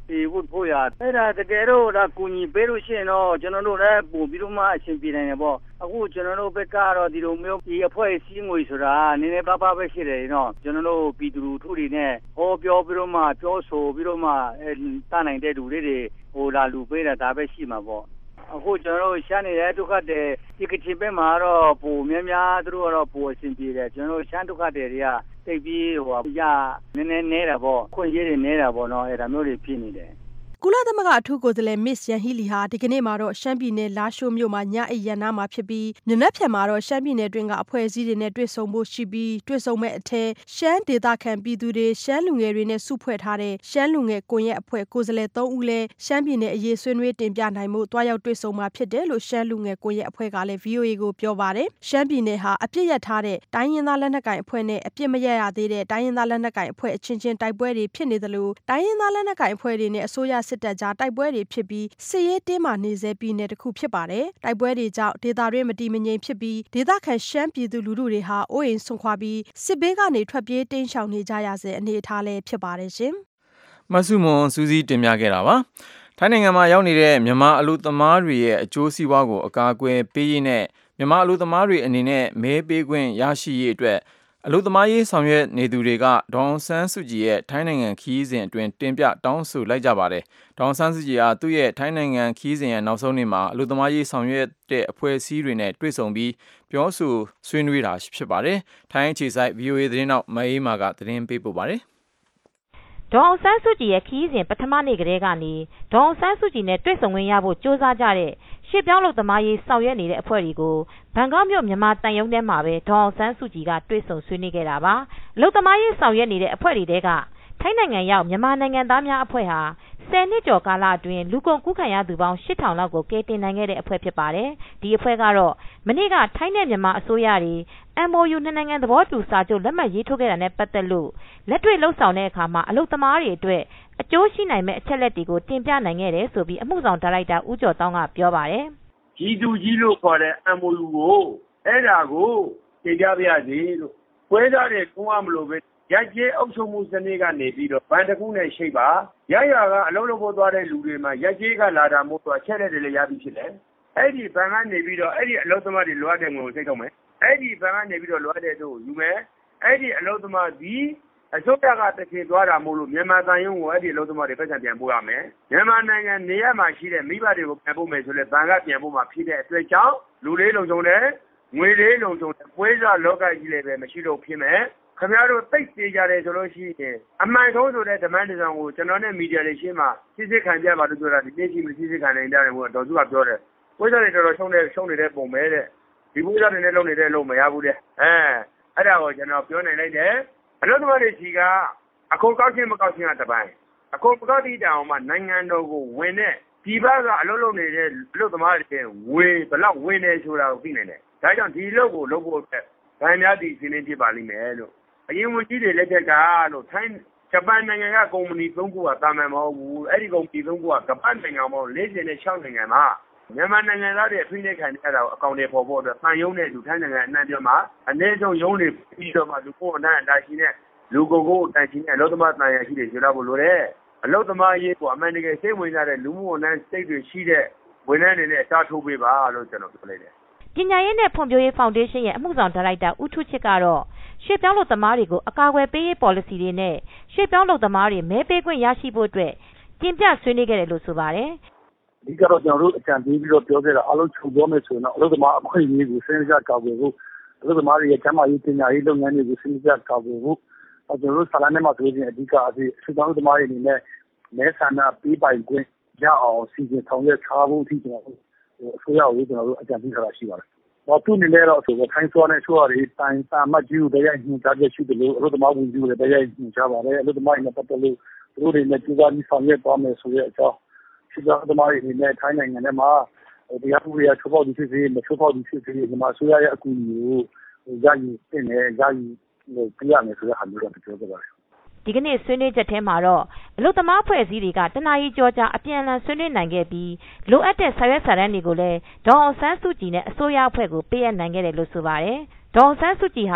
ဒီဝတ်ဖို့ရအဲ့ဒါတကယ်တော့ဒါကူညီပေးလို့ရှိရင်တော့ကျွန်တော်တို့လည်းပို့ပြီးတော့မှအရှင်ပြည်နိုင်တယ်ပေါ့အခုကျွန်တော်တို့ဘက်ကတော့ဒီလိုမျိုးဒီအဖွဲ့အစည်းငွေဆိုတာနည်းနည်းပါးပါးပဲရှိတယ်နော်ကျွန်တော်တို့ပြည်သူလူထုတွေနဲ့ဟောပြောပြီးတော့မှပြောဆိုပြီးတော့မှတတ်နိုင်တဲ့လူတွေဟိုလာလူပေးတာဒါပဲရှိမှာပေါ့အခုကျွန်တော်တို့ရှားနေတဲ့ဒုက္ခတွေဒီကချင်ဘက်မှာတော့ပိုများများသူတို့ကတော့ပိုအဆင်ပြေတယ်ကျွန်တော်တို့ရှားဒုက္ခတွေကတိတ်ပြီးဟိုရနည်းနည်းနေတာပေါ့ခွင့်ရည်တွေနေတာပေါ့နော်အဲ့ဒါမျိုးတွေဖြစ်နေတယ်ကုလသမဂ္ဂအထူးကိုယ်စားလှယ် Miss ယန်ဟီလီဟာဒီကနေ့မှာတော့ရှမ်းပြည်နယ်လာရှိုးမြို့မှာညအိပ်ရန်နာမှာဖြစ်ပြီးမြနက်ဖြန်မှာတော့ရှမ်းပြည်နယ်တွင်းကအဖွဲ့အစည်းတွေနဲ့တွေ့ဆုံဖို့ရှိပြီးတွေ့ဆုံမဲ့အထက်ရှမ်းဒေသခံပြည်သူတွေရှမ်းလူငယ်တွေနဲ့စုဖွဲ့ထားတဲ့ရှမ်းလူငယ်ကွန်ရက်အဖွဲ့ကိုယ်စားလှယ်3ဦးလည်းရှမ်းပြည်နယ်အရေးဆွေးနွေးတင်ပြနိုင်မှုတွားရောက်တွေ့ဆုံမှာဖြစ်တယ်လို့ရှမ်းလူငယ်ကွန်ရက်အဖွဲ့ကလည်း VOA ကိုပြောပါတယ်ရှမ်းပြည်နယ်ဟာအပြစ်ရထားတဲ့တိုင်းရင်းသားလက်နက်ကိုင်အဖွဲ့နဲ့အပြစ်မရရသေးတဲ့တိုင်းရင်းသားလက်နက်ကိုင်အဖွဲ့အချင်းချင်းတိုက်ပွဲတွေဖြစ်နေသလိုတိုင်းရင်းသားလက်နက်ကိုင်အဖွဲ့တွေနဲ့အစိုးရစစ်တပ်ကြားတိုက်ပွဲတွေဖြစ်ပြီးစစ်ရေးတင်းမာနေစေပြည်နယ်တစ်ခုဖြစ်ပါတယ်။တိုက်ပွဲတွေကြောင့်ဒေသတွင်းမတည်မငြိမ်ဖြစ်ပြီးဒေသခံရှမ်းပြည်သူလူထုတွေဟာအိုးအိမ်ဆွန့်ခွာပြီးစစ်ဘေးကနေထွက်ပြေးတိမ်းရှောင်နေကြရစေအနေအထားလည်းဖြစ်ပါတယ်ရှင်။မဆုမွန်စူးစီးတင်ပြခဲ့တာပါ။ထိုင်းနိုင်ငံမှာရောက်နေတဲ့မြန်မာအလုပ်သမားတွေရဲ့အကျိုးစီးပွားကိုအကာအကွယ်ပေးရေးနဲ့မြန်မာအလုပ်သမားတွေအနေနဲ့မဲပေးခွင့်ရရှိရေးအတွက်အလုပ်သမားရေးဆောင်ရွက်နေသူတွေကဒေါအောင်ဆန်းစုကြည်ရဲ့ထိုင်းနိုင်ငံခီးစဉ်အတွင်းတင်ပြတောင်းဆိုလိုက်ကြပါတယ်။ဒေါအောင်ဆန်းစုကြည်ဟာသူ့ရဲ့ထိုင်းနိုင်ငံခီးစဉ်ရဲ့နောက်ဆုံးနေ့မှာအလုပ်သမားရေးဆောင်ရွက်တဲ့အဖွဲ့အစည်းတွေနဲ့တွေ့ဆုံပြီးပြောဆိုဆွေးနွေးတာဖြစ်ပါတယ်။ထိုင်းအခြေစိုက် VOA သတင်းတောက်မအေးမာကသတင်းပေးပို့ပါတယ်။ဒေါအောင်ဆန်းစုကြည်ရဲ့ခီးစဉ်ပထမနေ့ကတည်းကနေဒေါအောင်ဆန်းစုကြည်နဲ့တွေ့ဆုံခွင့်ရဖို့ကြိုးစားကြတဲ့ရှစ်ပြောင်းလုပ်သမားရေးဆောင်ရွက်နေတဲ့အဖွဲ့တွေကိုဘန်ကောက်မြို့မြန်မာတန်ယုံထဲမှာပဲဒေါအောင်ဆန်းစုကြည်ကတွေ့ဆုံဆွေးနွေးခဲ့တာပါ။လုပ်သမားရေးဆောင်ရွက်နေတဲ့အဖွဲ့တွေတဲကထိုင်းနိုင်ငံရောက်မြန်မာနိုင်ငံသားများအဖွဲ့ဟာ10 နှစ်ကျော်ကာလအတွင်းလူကုန်ကူးခံရသူပေါင်း 8000 လောက်ကိုကယ်တင်နိုင်ခဲ့တဲ့အဖွဲ့ဖြစ်ပါတယ်။ဒီအဖွဲ့ကတော့မနေ့ကထိုင်းနဲ့မြန်မာအစိုးရတွေ MOU နှစ်နိုင်ငံသဘောတူစာချုပ်လက်မှတ်ရေးထိုးခဲ့တာနဲ့ပတ်သက်လို့လက်တွေ့လှုပ်ဆောင်တဲ့အခါမှာအလုပ်သမားတွေအတွက်အကျိုးရှိနိုင်မဲ့အချက်လက်တွေကိုတင်ပြနိုင်ခဲ့တယ်ဆိုပြီးအမှုဆောင်ဒါရိုက်တာဦးကျော်တောင်းကပြောပါတယ်။ကြီးသူကြီးလို့ခေါ်တဲ့ MOU ကိုအဲ့ဒါကိုတင်ပြပြရစီလို့ပွဲစားတွေကုန်းရမလို့ပဲရက်ကျေးအုပ်ချုပ်မှုစနစ်ကနေပြီးတော့ဗန်တကူနဲ့ရှိတ်ပါရရကအလုံးလုံးပေါ်သွားတဲ့လူတွေမှာရက်ကျေးကလာတာမို့တော့ချက်လက်တွေလည်းရပြီးဖြစ်တယ်အဲ့ဒီဗန်ကနေပြီးတော့အဲ့ဒီအလုံးသမားတွေလိုအပ်တဲ့ငွေကိုစိတ်ထုတ်မယ်အဲ့ဒီဗန်ကနေပြီးတော့လိုအပ်တဲ့တို့ယူမယ်အဲ့ဒီအလုံးသမားဒီအစိုးရကတခင်သွားတာမို့လို့မြန်မာတန်ရုံးကိုအဲ့ဒီအလုံးသမားတွေပတ်စံပြန်ပို့ရမယ်မြန်မာနိုင်ငံနေရမှာရှိတဲ့မိဘတွေကိုပြန်ပို့မယ်ဆိုလဲဗန်ကပြန်ပို့မှာဖြစ်တဲ့အတွက်ကြောင့်လူလေးလုံခြုံတယ်ငွေလေးလုံခြုံတယ်ပွဲစားလောကကြီးလည်းပဲမရှိတော့ဖြစ်မယ်ခင်ဗျားတို့သိသေးကြတယ်ဆိုလို့ရှိရင်အမှန်ဆုံးဆိုတဲ့ဓမ္မတဆောင်ကိုကျွန်တော်နဲ့မီဒီယာတွေရှင်းမှာစစ်စစ်ခံပြပါလို့ပြောတာဒီနေ့ရှိမရှိစစ်ခံနိုင်တယ်လို့ဒေါ်စုကပြောတယ်ပွဲစားတွေတော်တော်ရှုံးနေတဲ့ပုံပဲတဲ့ဒီပွဲစားတွေနဲ့လုံနေတဲ့လို့မရဘူးတဲ့အဲ့ဒါကိုကျွန်တော်ပြောနိုင်လိုက်တယ်အလို့သမားတွေကြီးကအကုန်ကောက်ချင်းမကောက်ချင်းကတပိုင်းအကုန်မကောက်သည့်တောင်မှနိုင်ငံတော်ကိုဝင်တဲ့ဒီဘက်ကအလို့လုံနေတဲ့အလို့သမားတွေဝေဘလောက်ဝင်နေဆိုတာကိုသိနိုင်တယ်ဒါကြောင့်ဒီလုပ်ကိုလုပ်ဖို့အတွက်ဗန်များတည်စီးနေဖြစ်ပါလိမ့်မယ်လို့အရင်ဝန်ကြီးတွေလက်ထက်ကလို့ထိုင်းဂျပန်နိုင်ငံကကုမ္ပဏီ3ခုကတာမန်မဟုတ်ဘူးအဲ့ဒီကုမ္ပဏီ3ခုကကမ္ဘာနိုင်ငံပေါင်း46နိုင်ငံမှာမြန်မာနိုင်ငံသားတွေအဖိနှိပ်ခံရတာကိုအကောင့်တွေပေါ်ဖို့အတွက်တန်ယုံတဲ့လူထိုင်းနိုင်ငံအနှံ့ပြမှာအနည်းဆုံးယုံတွေပြီးတော့မှလူကိုအနှံ့အတားရှိတဲ့လူကိုအတန်ရှိတဲ့အလုပ်သမားတန်ရရှိတွေပြောလို့လိုတယ်အလုပ်သမားရေးကိုအမှန်တကယ်စိတ်ဝင်စားတဲ့လူမှုဝန်ထမ်းစိတ်တွေရှိတဲ့ဝန်ထမ်းတွေနဲ့အစားထိုးပေးပါလို့ကျွန်တော်ပြောလိုက်တယ်ပညာရေးနဲ့ဖွံ့ဖြိုးရေးဖောင်ဒေးရှင်းရဲ့အမှုဆောင်ဒါရိုက်တာဦးထုချစ်ကတော့ရွှေပြောင်းလုပ်သမားတွေကိုအကာအကွယ်ပေးရေး policy တွေနဲ့ရွှေပြောင်းလုပ်သမားတွေမဲပေးခွင့်ရရှိဖို့အတွက်တင်ပြဆွေးနွေးခဲ့တယ်လို့ဆိုပါတယ်။ဒီကတော့ကျွန်တော်တို့အကြံပေးပြီးတော့ပြောခဲ့တာအလုံးချုပ်ပြောမယ်ဆိုရင်တော့အလုပ်သမားအခွင့်အရေးကိုစဉ်းစားကောက်ွယ်ဖို့အလုပ်သမားတွေရဲ့ကျန်းမာရေးပညာရေးလုပ်ငန်းတွေကိုစဉ်းစားကောက်ွယ်ဖို့ကျွန်တော်တို့ဆာလာနဲ့မှာဆိုရင်အဓိကအဖြစ်ရွှေပြောင်းလုပ်သမားတွေအနေနဲ့မဲဆန္ဒပေးပိုင်ခွင့်ရအောင်စီစဉ်ဆောင်ရွက်ထားဖို့အထိကျွန်တော်တို့အစိုးရကိုကျွန်တော်တို့အကြံပေးထားတာရှိပါတယ်။သူ့အနေနဲ့တော့ဆိုတော့ထိုင်းစောနဲ့ဆိုရတဲ့တိုင်စာမှတ်ကြီးကိုတရားညွှန်ကြားချက်ရှိတယ်လို့အလုပ်သမားဝန်ကြီးကလည်းတရားညွှန်ကြားပါတယ်အလုပ်သမားတွေနဲ့ပတ်သက်လို့သူတို့တွေနဲ့ကြိုးစားပြီးဆောင်ရွက်သွားမယ်ဆိုတဲ့အကြောင်းရှိသောသမားတွေအနေနဲ့ထိုင်းနိုင်ငံထဲမှာတရားဥပဒေချိုးဖောက်သူဖြစ်စေမချိုးဖောက်သူဖြစ်စေဒီမှာအစိုးရရဲ့အကူအညီကိုရယူတင်တယ်ရယူပြရမယ်ဆိုတဲ့ဟာမျိုးတော့ပြောကြပါတယ်ဒီကနေ့ဆွေးနွေးချက်ထဲမှာတော့အလုပ်သမားဖွဲ့စည်းတွေကတနာရီကြောကြာအပြန်အလှန်ဆွေးနွေးနိုင်ခဲ့ပြီးလိုအပ်တဲ့စာရွက်စာတမ်းတွေကိုလည်းဒေါအောင်ဆန်းစုကြည်နဲ့အစိုးရအဖွဲ့ကိုပေးအပ်နိုင်ခဲ့တယ်လို့ဆိုပါတယ်။ဒေါအောင်ဆန်းစုကြည်ဟာ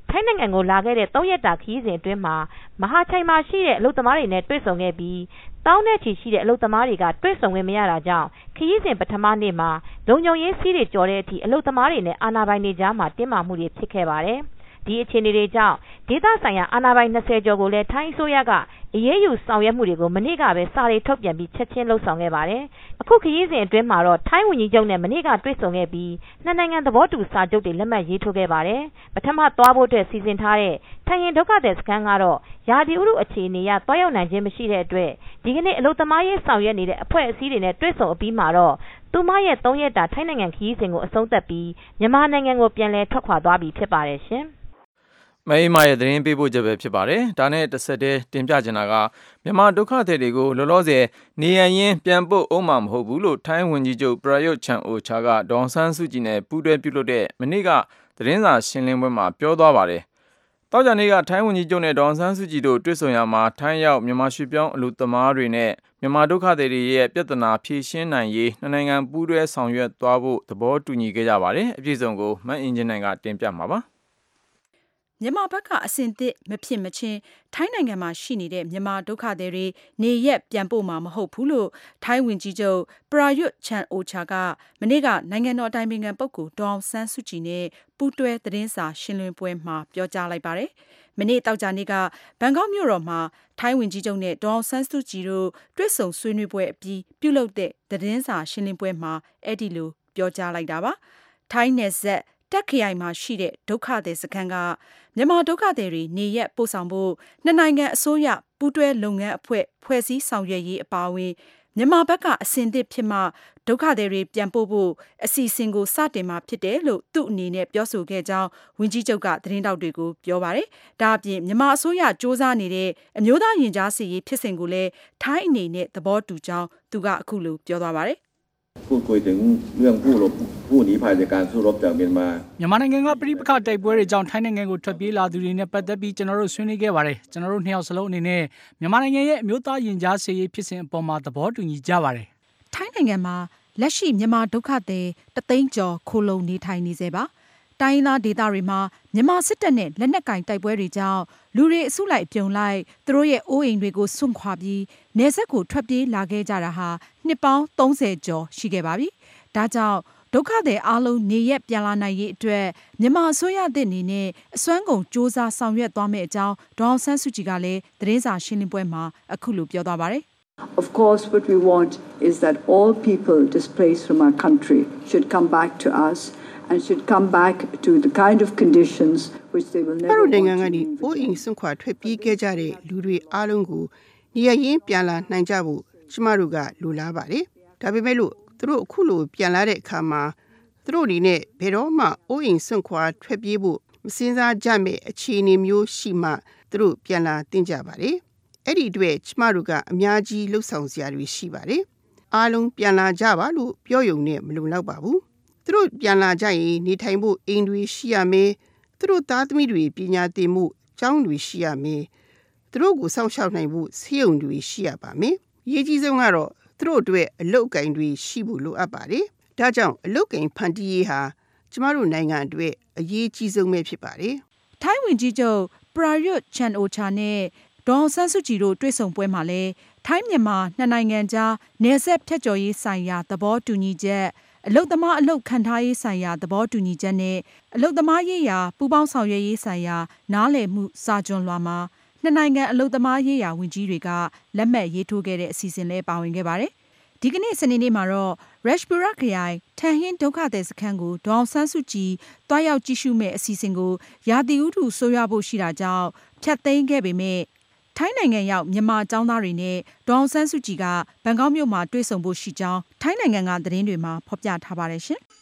ထိုင်းနိုင်ငံကိုလာခဲ့တဲ့3ရက်တာခရီးစဉ်အတွင်းမှာမဟာချိုင်မှာရှိတဲ့အလုပ်သမားတွေနဲ့တွေ့ဆုံခဲ့ပြီးတောင်းနဲ့ချီရှိတဲ့အလုပ်သမားတွေကတွေ့ဆုံခွင့်မရတာကြောင့်ခရီးစဉ်ပထမနေ့မှာလုံခြုံရေးစီးတွေကြော်တဲ့အထိအလုပ်သမားတွေနဲ့အာဏာပိုင်တွေကြားမှာတင်းမာမှုတွေဖြစ်ခဲ့ပါတယ်ဒီအခြေအနေတွေကြောင့်ဒေသဆိုင်ရာအာဏာပိုင်20ကျော်ကိုလည်းထိုင်းအစိုးရကအရေးယူဆောင်ရွက်မှုတွေကိုမနေ့ကပဲစာရေးထုတ်ပြန်ပြီးချက်ချင်းလှုပ်ဆောင်ခဲ့ပါတယ်။အခုခရီးစဉ်အတွင်းမှာတော့ထိုင်းဝန်ကြီးချုပ်နဲ့မနေ့ကတွေ့ဆုံခဲ့ပြီးနှစ်နိုင်ငံသဘောတူစာချုပ်တွေလက်မှတ်ရေးထိုးခဲ့ပါတယ်။ပထမသွားဖို့အတွက်စီစဉ်ထားတဲ့ထိုင်းရင်ဒုက္ခသည်စခန်းကတော့ရာသီဥတုအခြေအနေအရသွားရောက်နိုင်ခြင်းမရှိတဲ့အတွက်ဒီကနေ့အလုပ်သမားရေးဆောင်ရွက်နေတဲ့အဖွဲ့အစည်းတွေနဲ့တွေ့ဆုံအပြီးမှာတော့သူမရဲ့3ရက်တာထိုင်းနိုင်ငံခရီးစဉ်ကိုအဆုံးသတ်ပြီးမြန်မာနိုင်ငံကိုပြန်လည်ထွက်ခွာသွားပြီဖြစ်ပါတယ်ရှင်။မအေးမရဲ့သတင်းပေးပို့ချက်ပဲဖြစ်ပါတယ်။ဒါနဲ့တစ်ဆက်တည်းတင်ပြချင်တာကမြန်မာဒုက္ခသည်တွေကိုလောလောဆယ်နေရရင်ပြန်ပို့အောင်မှာမဟုတ်ဘူးလို့ထိုင်းဝန်ကြီးချုပ်ပရာယုတ်ချန်အိုချာကဒေါန်ဆန်းစုကြည်နဲ့ပူးတွဲပြုလုပ်တဲ့မနေ့ကသတင်းစာရှင်းလင်းပွဲမှာပြောသွားပါတယ်။တောက်ကြနေ့ကထိုင်းဝန်ကြီးချုပ်နဲ့ဒေါန်ဆန်းစုကြည်တို့တွေ့ဆုံရမှာထိုင်းရောက်မြန်မာရွှေပြောင်းအလုပ်သမားတွေနဲ့မြန်မာဒုက္ခသည်တွေရဲ့ပြဿနာဖြေရှင်းနိုင်ရေးနှစ်နိုင်ငံပူးတွဲဆောင်ရွက်သွားဖို့သဘောတူညီခဲ့ကြပါတယ်။အပြည့်စုံကိုမတ်အင်ဂျင်နိုင်ကတင်ပြမှာပါ။မြန်မာဘက်ကအဆင်သင့်မဖြစ်မချင်းထိုင်းနိုင်ငံမှာရှိနေတဲ့မြန်မာဒုက္ခသည်တွေနေရက်ပြန်ပို့မှာမဟုတ်ဘူးလို့ထိုင်းဝန်ကြီးချုပ်ပရာယွတ်ချန်အိုချာကမနေ့ကနိုင်ငံတော်အတိုင်ပင်ခံပုဂ္ဂိုလ်ဒေါအောင်ဆန်းစုကြည်နဲ့ပူးတွဲသတင်းစာရှင်းလင်းပွဲမှာပြောကြားလိုက်ပါတယ်။မနေ့တောက်ကြနေ့ကဘန်ကောက်မြို့တော်မှာထိုင်းဝန်ကြီးချုပ်နဲ့ဒေါအောင်ဆန်းစုကြည်တို့တွေ့ဆုံဆွေးနွေးပွဲအပြီးပြုလုပ်တဲ့သတင်းစာရှင်းလင်းပွဲမှာအဲ့ဒီလိုပြောကြားလိုက်တာပါ။ထိုင်းနယ်စပ်တက်ခရိုင်မှာရှိတဲ့ဒုက္ခသည်စခန်းကမြန်မာဒုက္ခသည်တွေနေရက်ပို့ဆောင်ဖို့နှစ်နိုင်ငံအစိုးရပူးတွဲလုပ်ငန်းအဖွဲ့ဖွဲ့စည်းဆောင်ရွက်ရေးအပါအဝင်မြန်မာဘက်ကအဆင်သင့်ဖြစ်မှဒုက္ခသည်တွေပြန်ပို့ဖို့အစီအစဉ်ကိုစတင်မှာဖြစ်တယ်လို့သူ့အနေနဲ့ပြောဆိုခဲ့ကြောင်းဝန်ကြီးချုပ်ကသတင်းတောက်တွေကိုပြောပါတယ်။ဒါအပြင်မြန်မာအစိုးရစ조사နေတဲ့အမျိုးသားရင်ကြားစေ့ရေးဖြစ်စဉ်ကိုလည်းထိုင်းအနေနဲ့သဘောတူကြောင်းသူကအခုလိုပြောသွားပါတယ်พูดคุยถึงเรื่องผู้หนีภัยจากการสู้รบจากเมียนมาမြန်မာနိုင်ငံကပြည်ပခတိုက်ပွဲတွေကြောင့်ထိုင်းနိုင်ငံကိုထွက်ပြေးလာသူတွေနဲ့ပတ်သက်ပြီးကျွန်တော်တို့ဆွေးနွေးခဲ့ပါတယ်ကျွန်တော်တို့နှစ်ယောက်စလုံးအနေနဲ့မြန်မာနိုင်ငံရဲ့အမျိုးသားရင်ကြားစေ့ရေးဖြစ်စဉ်အပေါ်မှာသဘောတူညီကြပါတယ်ထိုင်းနိုင်ငံမှာလက်ရှိမြန်မာဒုက္ခသည်တသိန်းကျော်ခိုလုံနေထိုင်နေစေပါတိုင်းသားဒေသတွေမှာမြန်မာစစ်တပ်နဲ့လက်နက်ကင်တိုက်ပွဲတွေကြောင့်လူတွေအစုလိုက်ပြုံလိုက်သူတို့ရဲ့အိုးအိမ်တွေကိုစွန့်ခွာပြီးနေဆက်ကိုထွက်ပြေးလာခဲ့ကြတာဟာနှစ်ပေါင်း30ကျော်ရှိခဲ့ပါပြီ။ဒါကြောင့်ဒုက္ခသည်အားလုံးနေရက်ပြန်လာနိုင်ရေးအတွက်မြန်မာအစိုးရသစ်အနေနဲ့အစွမ်းကုန်စ조사ဆောင်ရွက်သွားမယ့်အကြောင်းဒေါအောင်ဆန်းစုကြည်ကလည်းသတင်းစာရှင်းလင်းပွဲမှာအခုလိုပြောသွားပါတယ်။ Of course, what we want is that all people displaced from our country should come back to us.and should come back to the kind of conditions which they will never want to live. နိုင်ငံကနေအိုးအိမ်စွန့်ခွာထွက်ပြေးခဲ့ကြတဲ့လူတွေအားလုံးကိုနေရရင်ပြန်လာနိုင်ကြဖို့ကျမတို့ကလိုလားပါတယ်။ဒါပေမဲ့လို့သူတို့အခုလိုပြန်လာတဲ့အခါမှာသူတို့အနေနဲ့ဘယ်တော့မှအိုးအိမ်စွန့်ခွာထွက်ပြေးဖို့မစင်စားကြမဲ့အခြေအနေမျိုးရှိမှသူတို့ပြန်လာသင့်ကြပါတယ်။အဲ့ဒီအတွက်ကျမတို့ကအများကြီးလှုပ်ဆောင်စရာတွေရှိပါတယ်။အားလုံးပြန်လာကြပါလို့ပြောရုံနဲ့မလုံလောက်ပါဘူး။သူတို့ပြန်လာကြရင်နေထိုင်ဖို့အိမ်တွေရှိရမယ်သူတို့သားသမီးတွေပညာသင်မှုကျောင်းတွေရှိရမယ်သူတို့ကိုစောင့်ရှောက်နိုင်ဖို့ဆေးရုံတွေရှိရပါမယ်အရေးကြီးဆုံးကတော့သူတို့အတွက်အလုပ်ကိုင်တွေရှိဖို့လိုအပ်ပါတယ်ဒါကြောင့်အလုပ်ကိုင်ဖန်တီးရေးဟာကျမတို့နိုင်ငံအတွက်အရေးကြီးဆုံးပဲဖြစ်ပါတယ်ထိုင်းဝန်ကြီးချုပ်ပရာယွတ်ချန်အိုချာနဲ့ဒေါအောင်ဆန်းစုကြည်တို့တွေ့ဆုံပွဲမှာလည်းထိုင်းမြန်မာနှစ်နိုင်ငံကြားနယ်စပ်ဖြတ်ကျော်ရေးဆိုင်ရာသဘောတူညီချက်အလုတ်သမားအလုတ်ခံထားရေးဆိုင်ရာသဘောတူညီချက်နဲ့အလုတ်သမားရေးရာပူးပေါင်းဆောင်ရွက်ရေးဆိုင်ရာနားလည်မှုစာချွန်လွှာမှာနှစ်နိုင်ငံအလုတ်သမားရေးရာဝန်ကြီးတွေကလက်မှတ်ရေးထိုးခဲ့တဲ့အစီအစဉ်လည်းပါဝင်ခဲ့ပါတယ်။ဒီကနေ့စနေနေ့မှာတော့ Rajpura ခရိုင်ထန်ဟင်းဒုက္ခသည်စခန်းကိုဒေါအောင်ဆန်းစုကြည်တွားရောက်ကြည့်ရှုမဲ့အစီအစဉ်ကိုရာသီဥတုဆိုးရွားဖို့ရှိတာကြောင့်ဖျက်သိမ်းခဲ့ပေမဲ့ထိုင်းနိုင်ငံရောက်မြန်မာကျောင်းသားတွေနဲ့ဒေါအောင်ဆန်းစုကြည်ကဘန်ကောက်မြို့မှာတွေ့ဆုံဖို့ရှိကြောင်းထိုင်းနိုင်ငံကသတင်းတွေမှာဖော်ပြထားပါတယ်ရှင်။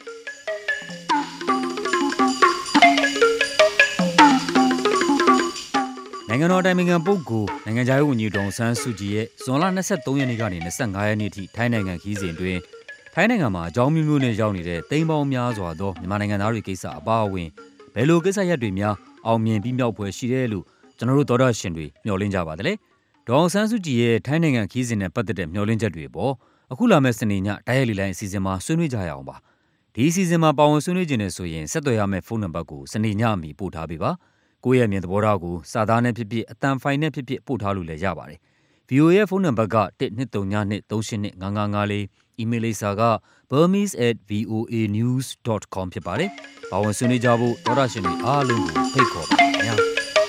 နိုင်ငံတော်အတိုင်ပင်ခံပုဂ္ဂိုလ်နိုင်ငံခြားရေးဝန်ကြီးဒေါအောင်ဆန်းစုကြည်ရဲ့ဇွန်လ23ရက်နေ့ကနေ25ရက်နေ့ထိထိုင်းနိုင်ငံခရီးစဉ်တွင်ထိုင်းနိုင်ငံမှာအကြောင်းမျိုးမျိုးနဲ့ရောက်နေတဲ့တိမ်ပေါင်းများစွာသောမြန်မာနိုင်ငံသားတွေကိစ္စအပါအဝင်ဘယ်လိုကိစ္စရပ်တွေများအောင်မြင်ပြီးမြောက်ပွဲရှိတယ်လို့ကျွန်တော်တို့သောတာရှင်တွေမျှော်လင့်ကြပါသလဲဒေါအောင်ဆန်းစုကြည်ရဲ့ထိုင်းနိုင်ငံခရီးစဉ်နဲ့ပတ်သက်တဲ့မျှော်လင့်ချက်တွေပေါ်အခုလာမယ့်စနေညတိုက်ရိုက်လေလိုင်းအစီအစဉ်မှာဆွေးနွေးကြရအောင်ပါဒီအစီအစဉ်မှာပါဝင်ဆွေးနွေးခြင်းနဲ့ဆိုရင်ဆက်သွယ်ရမယ့်ဖုန်းနံပါတ်ကိုစနေညအမီပို့ထားပေးပါကိုယ့်ရဲ့အမြင်သဘောထားကိုစာသားနဲ့ဖြစ်ဖြစ်အသံဖိုင်နဲ့ဖြစ်ဖြစ်ပို့ထားလို့လည်းရပါတယ် VOA ရဲ့ဖုန်းနံပါတ်က12392389554အီးမေးလ်လိပ်စာက burmese@voanews.com ဖြစ်ပါတယ်ပါဝင်ဆွေးနွေးကြဖို့သောတာရှင်တွေအားလုံးကိုဖိတ်ခေါ်ပါခင်ဗျာ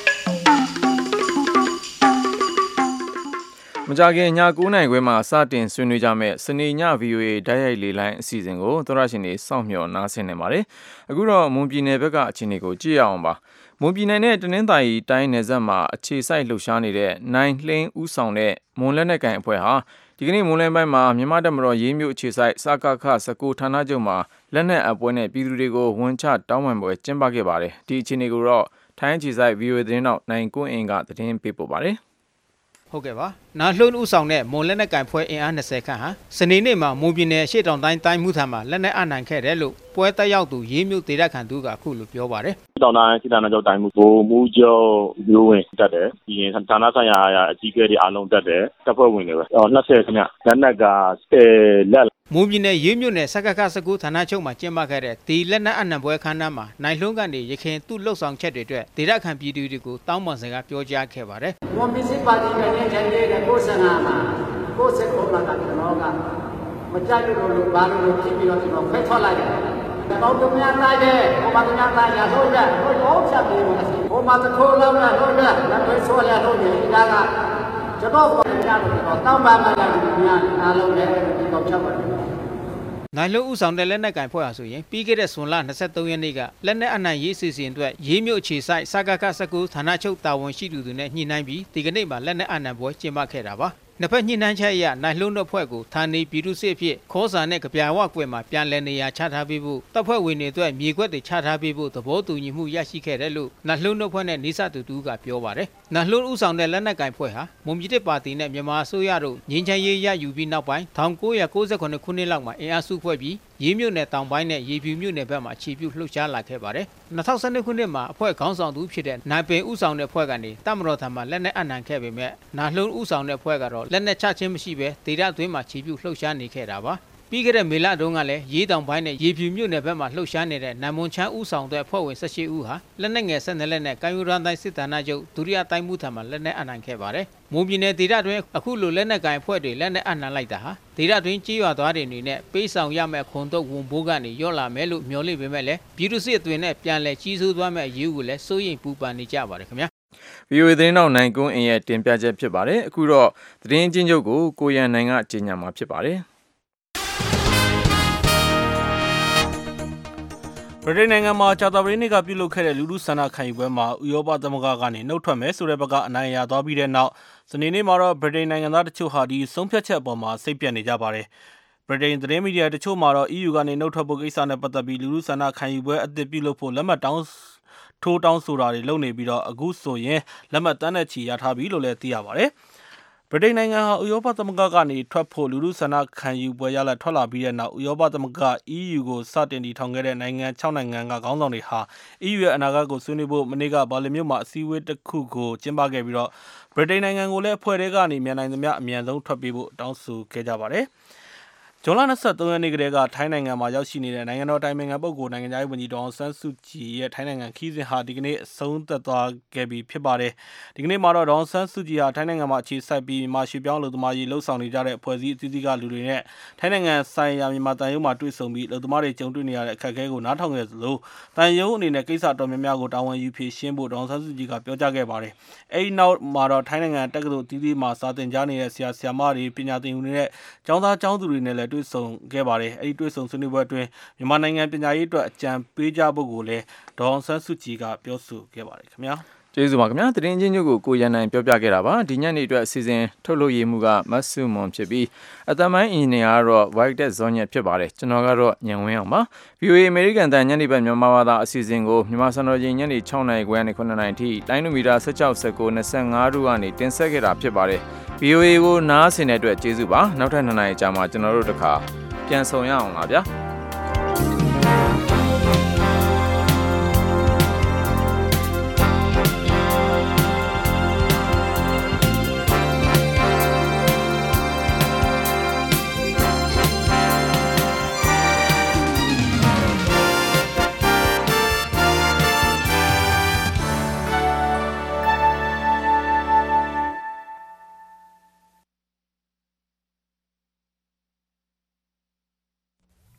မကြခင်ည9:00 နာရီခွဲမှာစတင်ဆွေးနွေးကြမယ့်စနေည VOA တိုက်ရိုက်လေလိုင်းအစီအစဉ်ကိုသောရရှင်တွေစောင့်မျှော်နားဆင်နေပါတယ်။အခုတော့မွန်ပြည်နယ်ဘက်ကအခြေအနေကိုကြည့်ရအောင်ပါ။မွန်ပြည်နယ်နဲ့တနင်္သာရီတိုင်းနယ်စပ်မှာအခြေစိုက်လှုပ်ရှားနေတဲ့နိုင်လှိန်းဦးဆောင်တဲ့မွန်လက်နက်ကိုင်အဖွဲ့ဟာဒီကနေ့မွန်လယ်ပိုင်းမှာမြန်မာတပ်မတော်ရေးမြို့အခြေစိုက်စကခ19ဌာနချုပ်မှာလက်နက်အပွဲနဲ့ပြည်သူတွေကိုဝန်ချတောင်းပန်ပွဲကျင်းပခဲ့ပါတယ်။ဒီအခြေအနေကိုတော့ထိုင်းအခြေစိုက် VOA သတင်းတောက်နိုင်ကွန်းအင်ကသတင်းပေးပို့ပါတယ်။ဟုတ်ကဲ့ပါနာလှုံးဦးဆောင်တဲ့မွန်လက်နက်ကိုင်ဖွဲ့အင်အား20ခန့်ဟာစနေနေ့မှာမွန်ပြည်နယ်ရှေ့တောင်တိုင်းတိုင်းမှုထံမှာလက်နက်အနိုင်ခဲ့တယ်လို့ပွဲတက်ရောက်သူရေးမြို့ဒေသခံသူကအခုလိုပြောပါတယ်တောင်တိုင်းစစ်တပ်နောက်တိုင်းမှုကိုမူကျော်မျိုးဝင်တက်တယ်ပြီးရင်ဌာနဆိုင်ရာအကြီးအကဲတွေအားလုံးတက်တယ်တပ်ဖွဲ့ဝင်တွေပဲ20ခင်ဗျလက်နက်ကလက်မွန်ပြည်နယ်ရေးမြို့နယ်စကခ19ဌာနချုပ်မှာကျင်းပခဲ့တဲ့ဒီလက်နက်အနံပွဲခန်းနာမှာနိုင်လှုံးကနေရခင်သူ့လှုပ်ဆောင်ချက်တွေအတွက်ဒေသခံပြည်သူတွေကိုတောင်းပန်စကားပြောကြားခဲ့ပါတယ်မွန်ပြည်စစ်ပါတီကနေချန်တဲ့ကိုစနာမှာကိုစက်ခေါ်လာတာကျွန်တော်ကမကြိုက်လို့ဘာလို့ဖြစ်ပြီးတော့ကျွန်တော်ဖက်ထွက်လိုက်တယ်တောင်းတမန်သားတဲ့ဟိုမှာတမန်သားရဟုတ်တယ်ဟိုရောဖြတ်ပြီးဟိုမှာတခိုးလောက်လာဟုတ်တယ်လက်တွေဆွဲရဟုတ်တယ်ဒါကကျွန်တော်ကကြားတော့တောင်းပန်မှလည်းများအားလုံးလည်းဒီတော့ချက်ပါတယ်နိုင်လှုံးဦးဆောင်တဲ့လက်နက်ကိုင်ဖွဲ့ဟာဆိုရင်ပြီးခဲ့တဲ့ဇွန်လ23ရက်နေ့ကလက်နက်အနိုင်ရေးစီစဉ်အတွက်ရေးမြို့အခြေစိုက်စကခ19ဌာနချုပ်တာဝန်ရှိသူတွေနဲ့ညှိနှိုင်းပြီးဒီကနေ့မှာလက်နက်အနံပွဲကျင်းပခဲ့တာပါနှစ်ဖက်ညှိနှိုင်းချက်အရနိုင်လှုံးတို့ဖွဲ့ကိုဌာနေပြည်သူ့စစ်အဖြစ်ခေါ်စာနဲ့ကြပြဝကွယ်မှာပြန်လည်နေရာချထားပေးဖို့တပ်ဖွဲ့ဝင်တွေအတွက်မြေခွက်တွေချထားပေးဖို့သဘောတူညီမှုရရှိခဲ့တယ်လို့နိုင်လှုံးတို့ဖွဲ့နဲ့နေဆက်သူကပြောပါတယ်နိုင်လှုံးဦးဆောင်တဲ့လက်နက်ကိုင်ဖွဲ့ဟာမွန်ပြည်တစ်ပါတီနဲ့မြန်မာအစိုးရတို့ငြိမ်းချမ်းရေးရယူပြီးနောက်ပိုင်း1998ခုနှစ်လောက်မှာအင်အားစုဖွဲ့ပြီးရေးမြို့နယ်တောင်ပိုင်းနဲ့ရေဖြူမြို့နယ်ဘက်မှာခြေပြုလှုပ်ရှားလာခဲ့ပါတယ်2012ခုနှစ်မှာအဖွဲ့ခေါင်းဆောင်သူဖြစ်တဲ့နိုင်ပင်ဦးဆောင်တဲ့ဖွဲ့ကနေတပ်မတော်ထံမှလက်နက်အနံခဲ့ပေမဲ့နာလှုံးဦးဆောင်တဲ့ဖွဲ့ကတော့လက်နက်ချခြင်းမရှိဘဲဒေသတွင်းမှာခြေပြုလှုပ်ရှားနေခဲ့တာပါပြီးခဲ့တဲ့မေလတုန်းကလည်းရေးတောင်ပိုင်းနဲ့ရေဖြူမြို့နယ်ဘက်မှာလှုပ်ရှားနေတဲ့နမ်မွန်ချန်းဦးဆောင်တဲ့အဖွဲ့ဝင်18ဦးဟာလက်နက်ငယ်12လက်နဲ့ကမ်းယူရန်တိုင်းစစ်ဌာနချုပ်ဒုတိယတိုင်းမှုထံမှလက်နက်အနံခဲ့ပါတယ်မွန်ပြည်နယ်ဒေသတွင်းအခုလိုလက်နက်ကိုင်အဖွဲ့တွေလက်နက်အနံလိုက်တာဟာဒေသတွင်းကြေးရွာသားတွေအနေနဲ့ပေးဆောင်ရမယ့်ခွန်တုပ်ဝန်ဘိုးကနေရော့လာမယ်လို့မျှော်လင့်ပေမဲ့လည်းပြည်သူစစ်အသွင်နဲ့ပြန်လည်ကြီးစိုးသွားမယ့်အရေးကိုလည်းစိုးရိမ်ပူပန်နေကြပါတယ်ခင်ဗျာ VOA သတင်းတောက်နိုင်ကွန်းအင်ရဲ့တင်ပြချက်ဖြစ်ပါတယ်အခုတော့သတင်းချင်းချုပ်ကိုကိုရန်နိုင်ကကြီးညာမှာဖြစ်ပါတယ်ဗြိတိန်နိုင်ငံမှာကြာသပတေးနေ့ကပြုလုပ်ခဲ့တဲ့လူထုဆန္ဒခံယူပွဲမှာဥရောပသမဂ္ဂကနေနှုတ်ထွက်မယ်ဆိုတဲ့ဘက်ကအနိုင်ရသွားပြီးတဲ့နောက်စနေနေ့မှာတော့ဗြိတိန်နိုင်ငံသားတချို့ဟာဒီဆုံးဖြတ်ချက်အပေါ်မှာစိတ်ပြတ်နေကြပါတယ်ဗြိတိန်သတင်းမီဒီယာတချို့မှာတော့ EU ကနေနှုတ်ထွက်ဖို့ကိစ္စနဲ့ပတ်သက်ပြီးလူထုဆန္ဒခံယူပွဲအသစ်ပြုလုပ်ဖို့လက်မှတ်တောင်းဆိုတာတွေလုပ်နေပြီးတော့အခုဆိုရင်လက်မှတ်တန်းနဲ့ချီရထားပြီလို့လည်းသိရပါတယ်ဗြိတိန်နိုင်ငံဟာဥရောပသမဂ္ဂကနေထွက်ဖို့လူထုဆန္ဒခံယူပွဲရလဒ်ထွက်လာပြီးတဲ့နောက်ဥရောပသမဂ္ဂ EU ကိုစတင်တည်ထောင်ခဲ့တဲ့နိုင်ငံ6နိုင်ငံကခေါင်းဆောင်တွေဟာ EU ရဲ့အနာဂတ်ကိုဆွေးနွေးဖို့မနေ့ကဘာလင်မြို့မှာအစည်းအဝေးတစ်ခုကိုကျင်းပခဲ့ပြီးတော့ဗြိတိန်နိုင်ငံကိုလည်းအဖွဲ့ထဲကနေမြန်နိုင်သမျှအမြန်ဆုံးထွက်ပြေးဖို့တောင်းဆိုခဲ့ကြပါတယ်ဇွန်လ23ရက်နေ့ကတည်းကထိုင်းနိုင်ငံမှာရောက်ရှိနေတဲ့နိုင်ငံတော်တိုင်ပင်ခံပုဂ္ဂိုလ်နိုင်ငံသားဝန်ကြီးဒေါ်အောင်ဆန်းစုကြည်ရဲ့ထိုင်းနိုင်ငံခီးစဉ်ဟာဒီကနေ့အဆုံးသတ်သွားခဲ့ပြီဖြစ်ပါတယ်။ဒီကနေ့မှာတော့ဒေါ်အောင်ဆန်းစုကြည်ဟာထိုင်းနိုင်ငံမှာအခြေစိုက်ပြီးမြန်မာရွှေပြောင်းလူသမားရေးလှုပ်ဆောင်နေကြတဲ့အဖွဲ့အစည်းအသီးသီးကလူတွေနဲ့ထိုင်းနိုင်ငံဆိုင်ရာမြန်မာတန်ယုံမှာတွေ့ဆုံပြီးလူသမားတွေကြုံတွေ့နေရတဲ့အခက်အခဲကိုနားထောင်ခဲ့သလိုတန်ယုံအနေနဲ့ကိစ္စတော်များများကိုတာဝန်ယူဖြေရှင်းဖို့ဒေါ်အောင်ဆန်းစုကြည်ကပြောကြားခဲ့ပါတယ်။အဲဒီနောက်မှာတော့ထိုင်းနိုင်ငံတက္ကသိုလ်အသီးသီးမှာစာသင်ကြားနေတဲ့ဆရာဆရာမတွေပညာသင်ယူနေတဲ့ကျောင်းသားကျောင်းသူတွေနဲ့လည်းတွေ့ဆုံခဲ့ပါတယ်။အဲဒီတွေ့ဆုံဆွေးနွေးပွဲအတွင်းမြန်မာနိုင်ငံပညာရေးအတွက်အကြံပေးကြဖို့ကိုလည်းဒေါ်အောင်ဆန်းစုကြည်ကပြောဆိုခဲ့ပါတယ်ခင်ဗျာကျေးဇူးပါခင်ဗျာသတင်းချင်းချုပ်ကိုကိုရန်နိုင်ပြောပြခဲ့တာပါဒီညနေအတွက်အစီအစဉ်ထုတ်လုပ်ရေးမှုကမတ်စုမွန်ဖြစ်ပြီးအတမိုင်းအင်ဂျင်နီယာကတော့ White Dead Zone ဖြစ်ပါတယ်ကျွန်တော်ကတော့ညံဝင်းအောင်ပါ VOA American တန်ညနေဘက်မြန်မာဘာသာအစီအစဉ်ကိုမြန်မာစံတော်ချိန်ညနေ6:00နာရီခွဲနဲ့9:00နာရီထိလိုင်းနိုမီတာ16 19 25တို့ကနေတင်ဆက်ခဲ့တာဖြစ်ပါတယ် VOA ကိုနားဆင်တဲ့အတွက်ကျေးဇူးပါနောက်ထပ်2နာရီကြာမှကျွန်တော်တို့တခါပြန်ဆောင်ရအောင်ပါဗျာ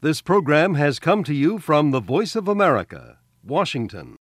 This program has come to you from the Voice of America, Washington.